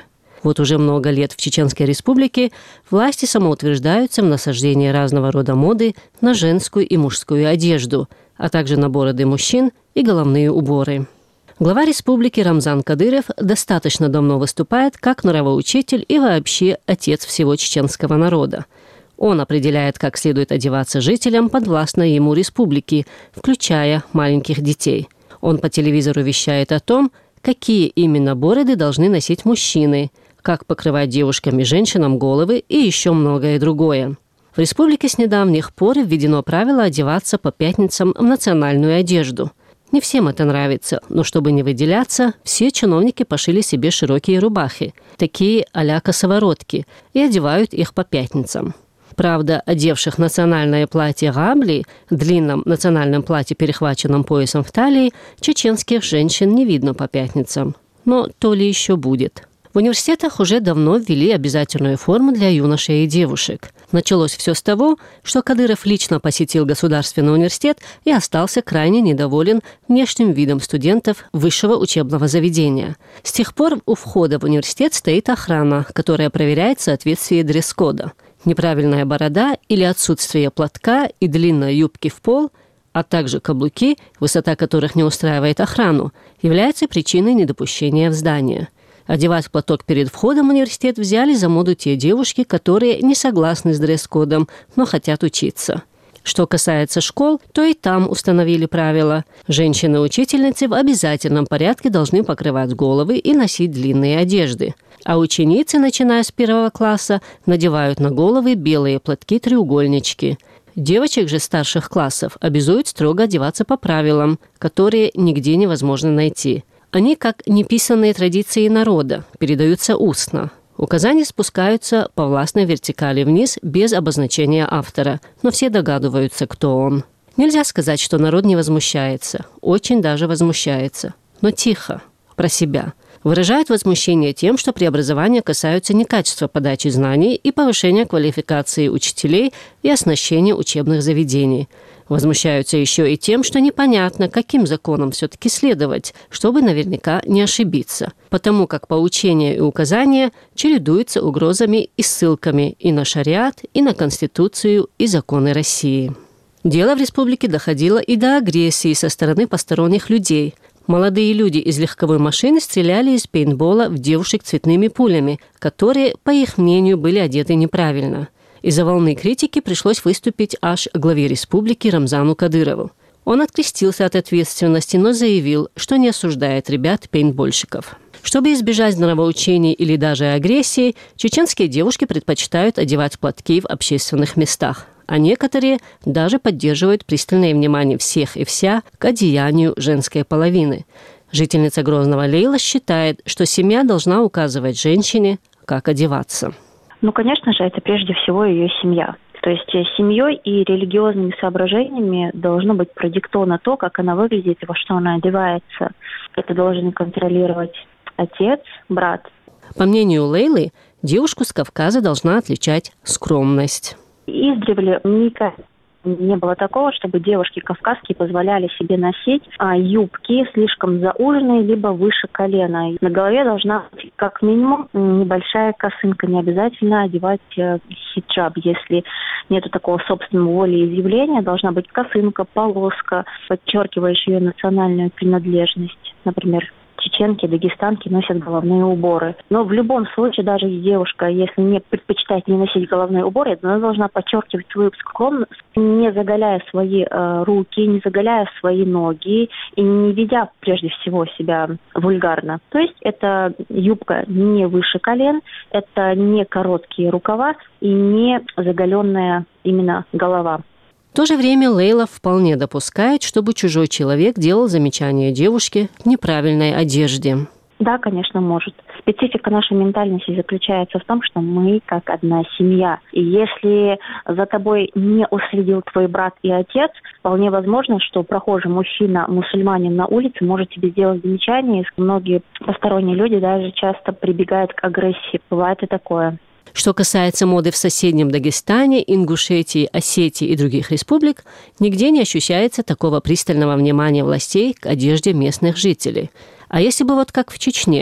[SPEAKER 16] Вот уже много лет в Чеченской Республике власти самоутверждаются в насаждении разного рода моды на женскую и мужскую одежду, а также на бороды мужчин и головные уборы. Глава республики Рамзан Кадыров достаточно давно выступает как нравоучитель и вообще отец всего чеченского народа. Он определяет, как следует одеваться жителям подвластной ему республики, включая маленьких детей. Он по телевизору вещает о том, какие именно бороды должны носить мужчины, как покрывать девушкам и женщинам головы и еще многое другое. В республике с недавних пор введено правило одеваться по пятницам в национальную одежду. Не всем это нравится, но чтобы не выделяться, все чиновники пошили себе широкие рубахи, такие а-ля косоворотки, и одевают их по пятницам. Правда, одевших национальное платье габли, длинном национальном платье, перехваченном поясом в талии, чеченских женщин не видно по пятницам. Но то ли еще будет. В университетах уже давно ввели обязательную форму для юношей и девушек. Началось все с того, что Кадыров лично посетил Государственный университет и остался крайне недоволен внешним видом студентов высшего учебного заведения. С тех пор у входа в университет стоит охрана, которая проверяет соответствие дресс-кода. Неправильная борода или отсутствие платка и длинной юбки в пол, а также каблуки, высота которых не устраивает охрану, являются причиной недопущения в здание. Одевать платок перед входом в университет взяли за моду те девушки, которые не согласны с дресс-кодом, но хотят учиться. Что касается школ, то и там установили правила. Женщины-учительницы в обязательном порядке должны покрывать головы и носить длинные одежды. А ученицы, начиная с 1 класса, надевают на головы белые платки-треугольнички. Девочек же старших классов обязуют строго одеваться по правилам, которые нигде невозможно найти. Они, как неписанные традиции народа, передаются устно. Указания спускаются по властной вертикали вниз без обозначения автора, но все догадываются, кто он. Нельзя сказать, что народ не возмущается. Очень даже возмущается. Но тихо, про себя. Выражают возмущение тем, что преобразования касаются не качества подачи знаний и повышения квалификации учителей и оснащения учебных заведений. Возмущаются еще и тем, что непонятно, каким законам все-таки следовать, чтобы наверняка не ошибиться, потому как поучения и указания чередуются угрозами и ссылками и на шариат, и на Конституцию, и законы России. Дело в республике доходило и до агрессии со стороны посторонних людей. Молодые люди из легковой машины стреляли из пейнтбола в девушек цветными пулями, которые, по их мнению, были одеты неправильно. Из-за волны критики пришлось выступить аж главе республики Рамзану Кадырову. Он открестился от ответственности, но заявил, что не осуждает ребят-пейнтбольщиков. Чтобы избежать нравоучений или даже агрессии, чеченские девушки предпочитают одевать платки в общественных местах, а некоторые даже поддерживают пристальное внимание всех и вся к одеянию женской половины. Жительница Грозного Лейла считает, что семья должна указывать женщине, как одеваться.
[SPEAKER 18] Конечно же, это прежде всего ее семья. То есть семьей и религиозными соображениями должно быть продиктовано то, как она выглядит и во что она одевается. Это должен контролировать отец, брат.
[SPEAKER 16] По мнению Лейлы, девушку с Кавказа должна отличать скромность.
[SPEAKER 18] Издревле никогда не было такого, чтобы девушки кавказские позволяли себе носить юбки слишком зауженные, либо выше колена. На голове должна быть как минимум небольшая косынка. Не обязательно одевать хиджаб. Если нету такого собственного волеизъявления, должна быть косынка, полоска, подчеркивающая ее национальную принадлежность. Например, чеченки, дагестанки носят головные уборы. Но в любом случае, даже девушка, если не предпочитает не носить головные уборы, она должна подчеркивать свою скромность, не заголяя свои руки, не заголяя свои ноги и не ведя прежде всего себя вульгарно. То есть это юбка не выше колен, это не короткие рукава и не заголенная именно голова.
[SPEAKER 16] В то же время Лейла вполне допускает, чтобы чужой человек делал замечания девушке в неправильной одежде.
[SPEAKER 18] Да, конечно, может. Специфика нашей ментальности заключается в том, что мы как одна семья. И если за тобой не уследил твой брат и отец, вполне возможно, что прохожий мужчина, мусульманин на улице может тебе сделать замечание. И многие посторонние люди даже часто прибегают к агрессии. Бывает и такое.
[SPEAKER 16] Что касается моды в соседнем Дагестане, Ингушетии, Осетии и других республик, нигде не ощущается такого пристального внимания властей к одежде местных жителей. А если бы вот как в Чечне?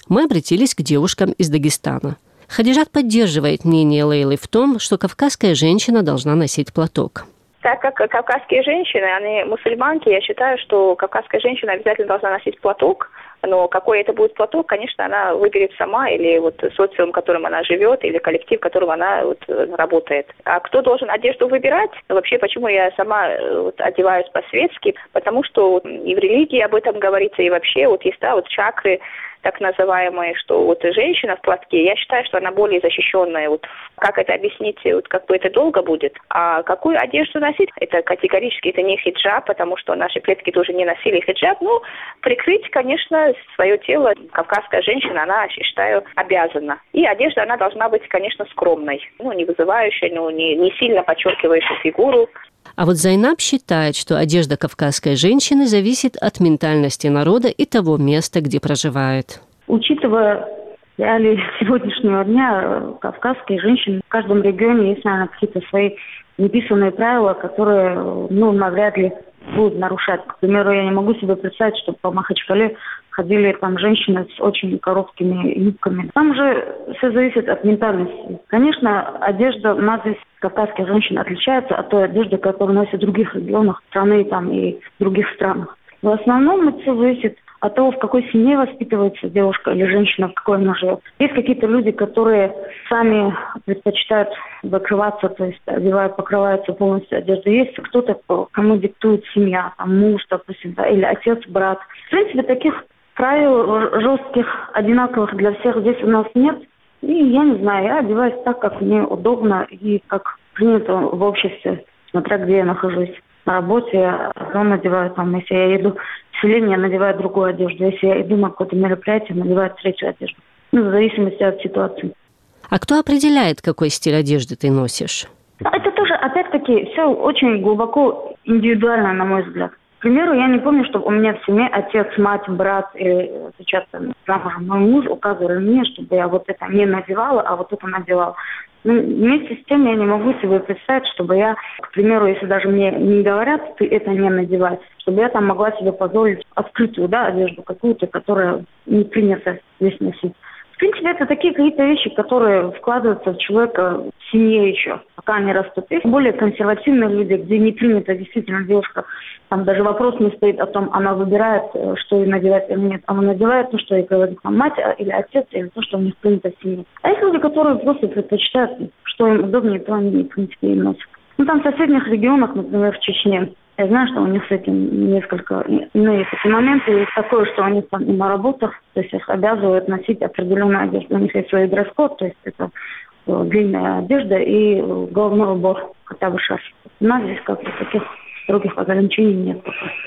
[SPEAKER 16] Мы обратились к девушкам из Дагестана. Хадижат поддерживает мнение Лейлы в том, что кавказская женщина должна носить платок.
[SPEAKER 19] Так как кавказские женщины, они мусульманки, я считаю, что кавказская женщина обязательно должна носить платок. Но какой это будет платок, конечно, она выберет сама, или вот социум, в котором она живет, или коллектив, в котором она вот работает. А кто должен одежду выбирать? Вообще, почему я сама одеваюсь по-светски? Потому что и в религии об этом говорится, и вообще вот есть, да, вот чакры, так называемые, что вот женщина в платке, я считаю, что она более защищенная. Вот как это объяснить, вот как бы это долго будет. А какую одежду носить? Это категорически это не хиджаб, потому что наши предки тоже не носили хиджаб. Ну, прикрыть, конечно, свое тело кавказская женщина, она, я считаю, обязана. И одежда, она должна быть, конечно, скромной. Ну, не вызывающей, ну, не сильно подчеркивающей фигуру.
[SPEAKER 16] А вот Зайнаб считает, что одежда кавказской женщины зависит от ментальности народа и того места, где проживает.
[SPEAKER 18] Учитывая реалии сегодняшнего дня, кавказские женщины в каждом регионе есть, наверное, какие-то свои неписанные правила, которые, навряд ли будут нарушать. К примеру, я не могу себе представить, что по Махачкале ходили там женщины с очень короткими юбками. Там же все зависит от ментальности. Конечно, одежда у нас здесь кавказских женщин отличается от той одежды, которую носят в других регионах страны там, и в других странах. В основном это все зависит от того, в какой семье воспитывается девушка или женщина, в какой она живет. Есть какие-то люди, которые сами предпочитают закрываться, то есть покрываются полностью одеждой. Есть кто-то, кому диктует семья, там, муж, допустим, да, или отец, брат. В принципе, таких правил жестких, одинаковых для всех здесь у нас нет. И я не знаю, я одеваюсь так, как мне удобно и как принято в обществе, смотря где я нахожусь. На работе я дома надеваю, там, если я еду в селение, я надеваю другую одежду. Если я иду на какое-то мероприятие, надеваю третью одежду. В зависимости от ситуации.
[SPEAKER 16] А кто определяет, какой стиль одежды ты носишь?
[SPEAKER 18] Это тоже, опять-таки, все очень глубоко индивидуально, на мой взгляд. К примеру, я не помню, чтобы у меня в семье отец, мать, брат или сейчас замужем мой муж указывали мне, чтобы я вот это не надевала, а вот это надевала. Но вместе с тем я не могу себе представить, чтобы я, к примеру, если даже мне не говорят, ты это не надевай, чтобы я там могла себе позволить открытую, да, одежду какую-то, которая не принято здесь носить. В принципе, это такие какие-то вещи, которые вкладываются в человека в семье еще, пока они растут. Есть более консервативные люди, где не принято действительно девушка, там даже вопрос не стоит о том, она выбирает, что ей надевать или нет. Она надевает то, что ей говорит мать или отец, или то, что у них принято в семье. А есть люди, которые просто предпочитают, что им удобнее, то они, в принципе, и носят. Там в соседних регионах, например, в Чечне, я знаю, что у них с этим несколько иные такие моменты. Есть такое, что они там и на работах, то есть их обязывают носить определенную одежду. У них есть свой дресс-код, то есть это длинная одежда и головной убор, хотя бы шарф. У нас здесь как-то таких строгих ограничений нет.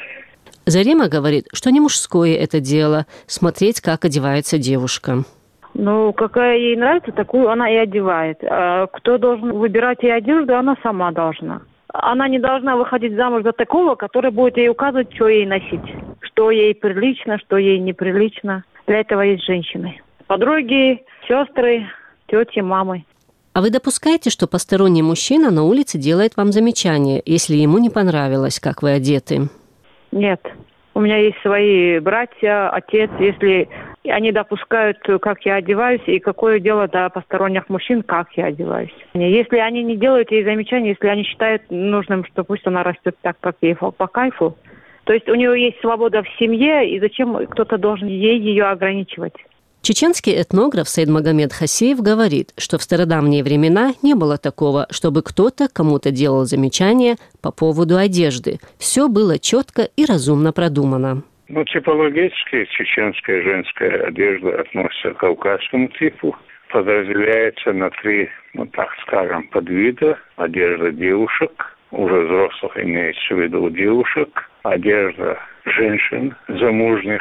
[SPEAKER 16] Зарима говорит, что не мужское это дело – смотреть, как одевается девушка.
[SPEAKER 20] Какая ей нравится, такую она и одевает. А кто должен выбирать ей одежду, она сама должна. Она не должна выходить замуж за такого, который будет ей указывать, что ей носить. Что ей прилично, что ей неприлично. Для этого есть женщины. Подруги, сестры, тети, мамы.
[SPEAKER 16] А вы допускаете, что посторонний мужчина на улице делает вам замечание, если ему не понравилось, как вы одеты?
[SPEAKER 20] Нет. У меня есть свои братья, отец. Если они допускают, как я одеваюсь, и какое дело до посторонних мужчин, как я одеваюсь. Если они не делают ей замечаний, если они считают нужным, что пусть она растет так, как ей по кайфу, то есть у нее есть свобода в семье, и зачем кто-то должен ей ее ограничивать?
[SPEAKER 16] Чеченский этнограф Саидмагомед Хасеев говорит, что в стародавние времена не было такого, чтобы кто-то кому-то делал замечания по поводу одежды. Все было четко и разумно продумано.
[SPEAKER 17] Типологически чеченская женская одежда относится к кавказскому типу. Подразделяется на 3, так скажем, подвида. Одежда девушек, уже взрослых имеется в виду девушек. Одежда женщин замужних.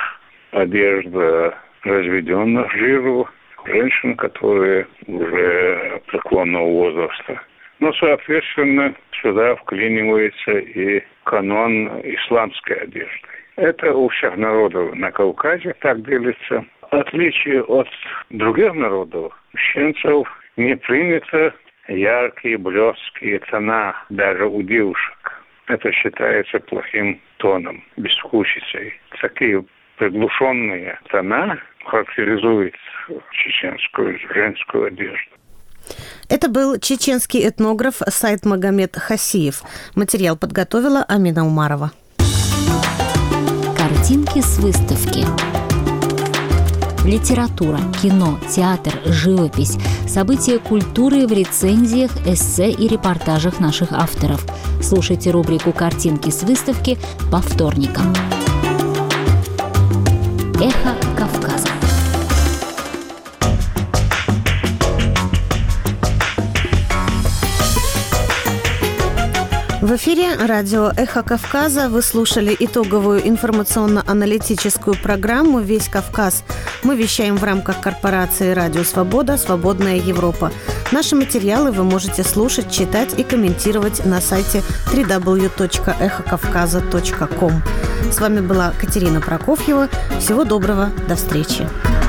[SPEAKER 17] Одежда разведенных жиру, женщин, которые уже преклонного возраста. Соответственно, сюда вклинивается и канон исламской одежды. Это у всех народов на Кавказе так делится. В отличие от других народов, у чеченцев не принято яркие, блесткие тона даже у девушек. Это считается плохим тоном, безвкусицей. Такие приглушенные тона характеризует чеченскую женскую одежду.
[SPEAKER 1] Это был чеченский этнограф Сайд Магомед Хасиев. Материал подготовила Амина Умарова.
[SPEAKER 3] Картинки с выставки. Литература, кино, театр, живопись, события культуры в рецензиях, эссе и репортажах наших авторов. Слушайте рубрику «Картинки с выставки» по вторникам. Эхо Кавказа.
[SPEAKER 1] В эфире радио «Эхо Кавказа». Вы слушали итоговую информационно-аналитическую программу «Весь Кавказ». Мы вещаем в рамках корпорации «Радио Свобода. Свободная Европа». Наши материалы вы можете слушать, читать и комментировать на сайте www.эхокавказа.ком. С вами была Катерина Прокофьева. Всего доброго. До встречи.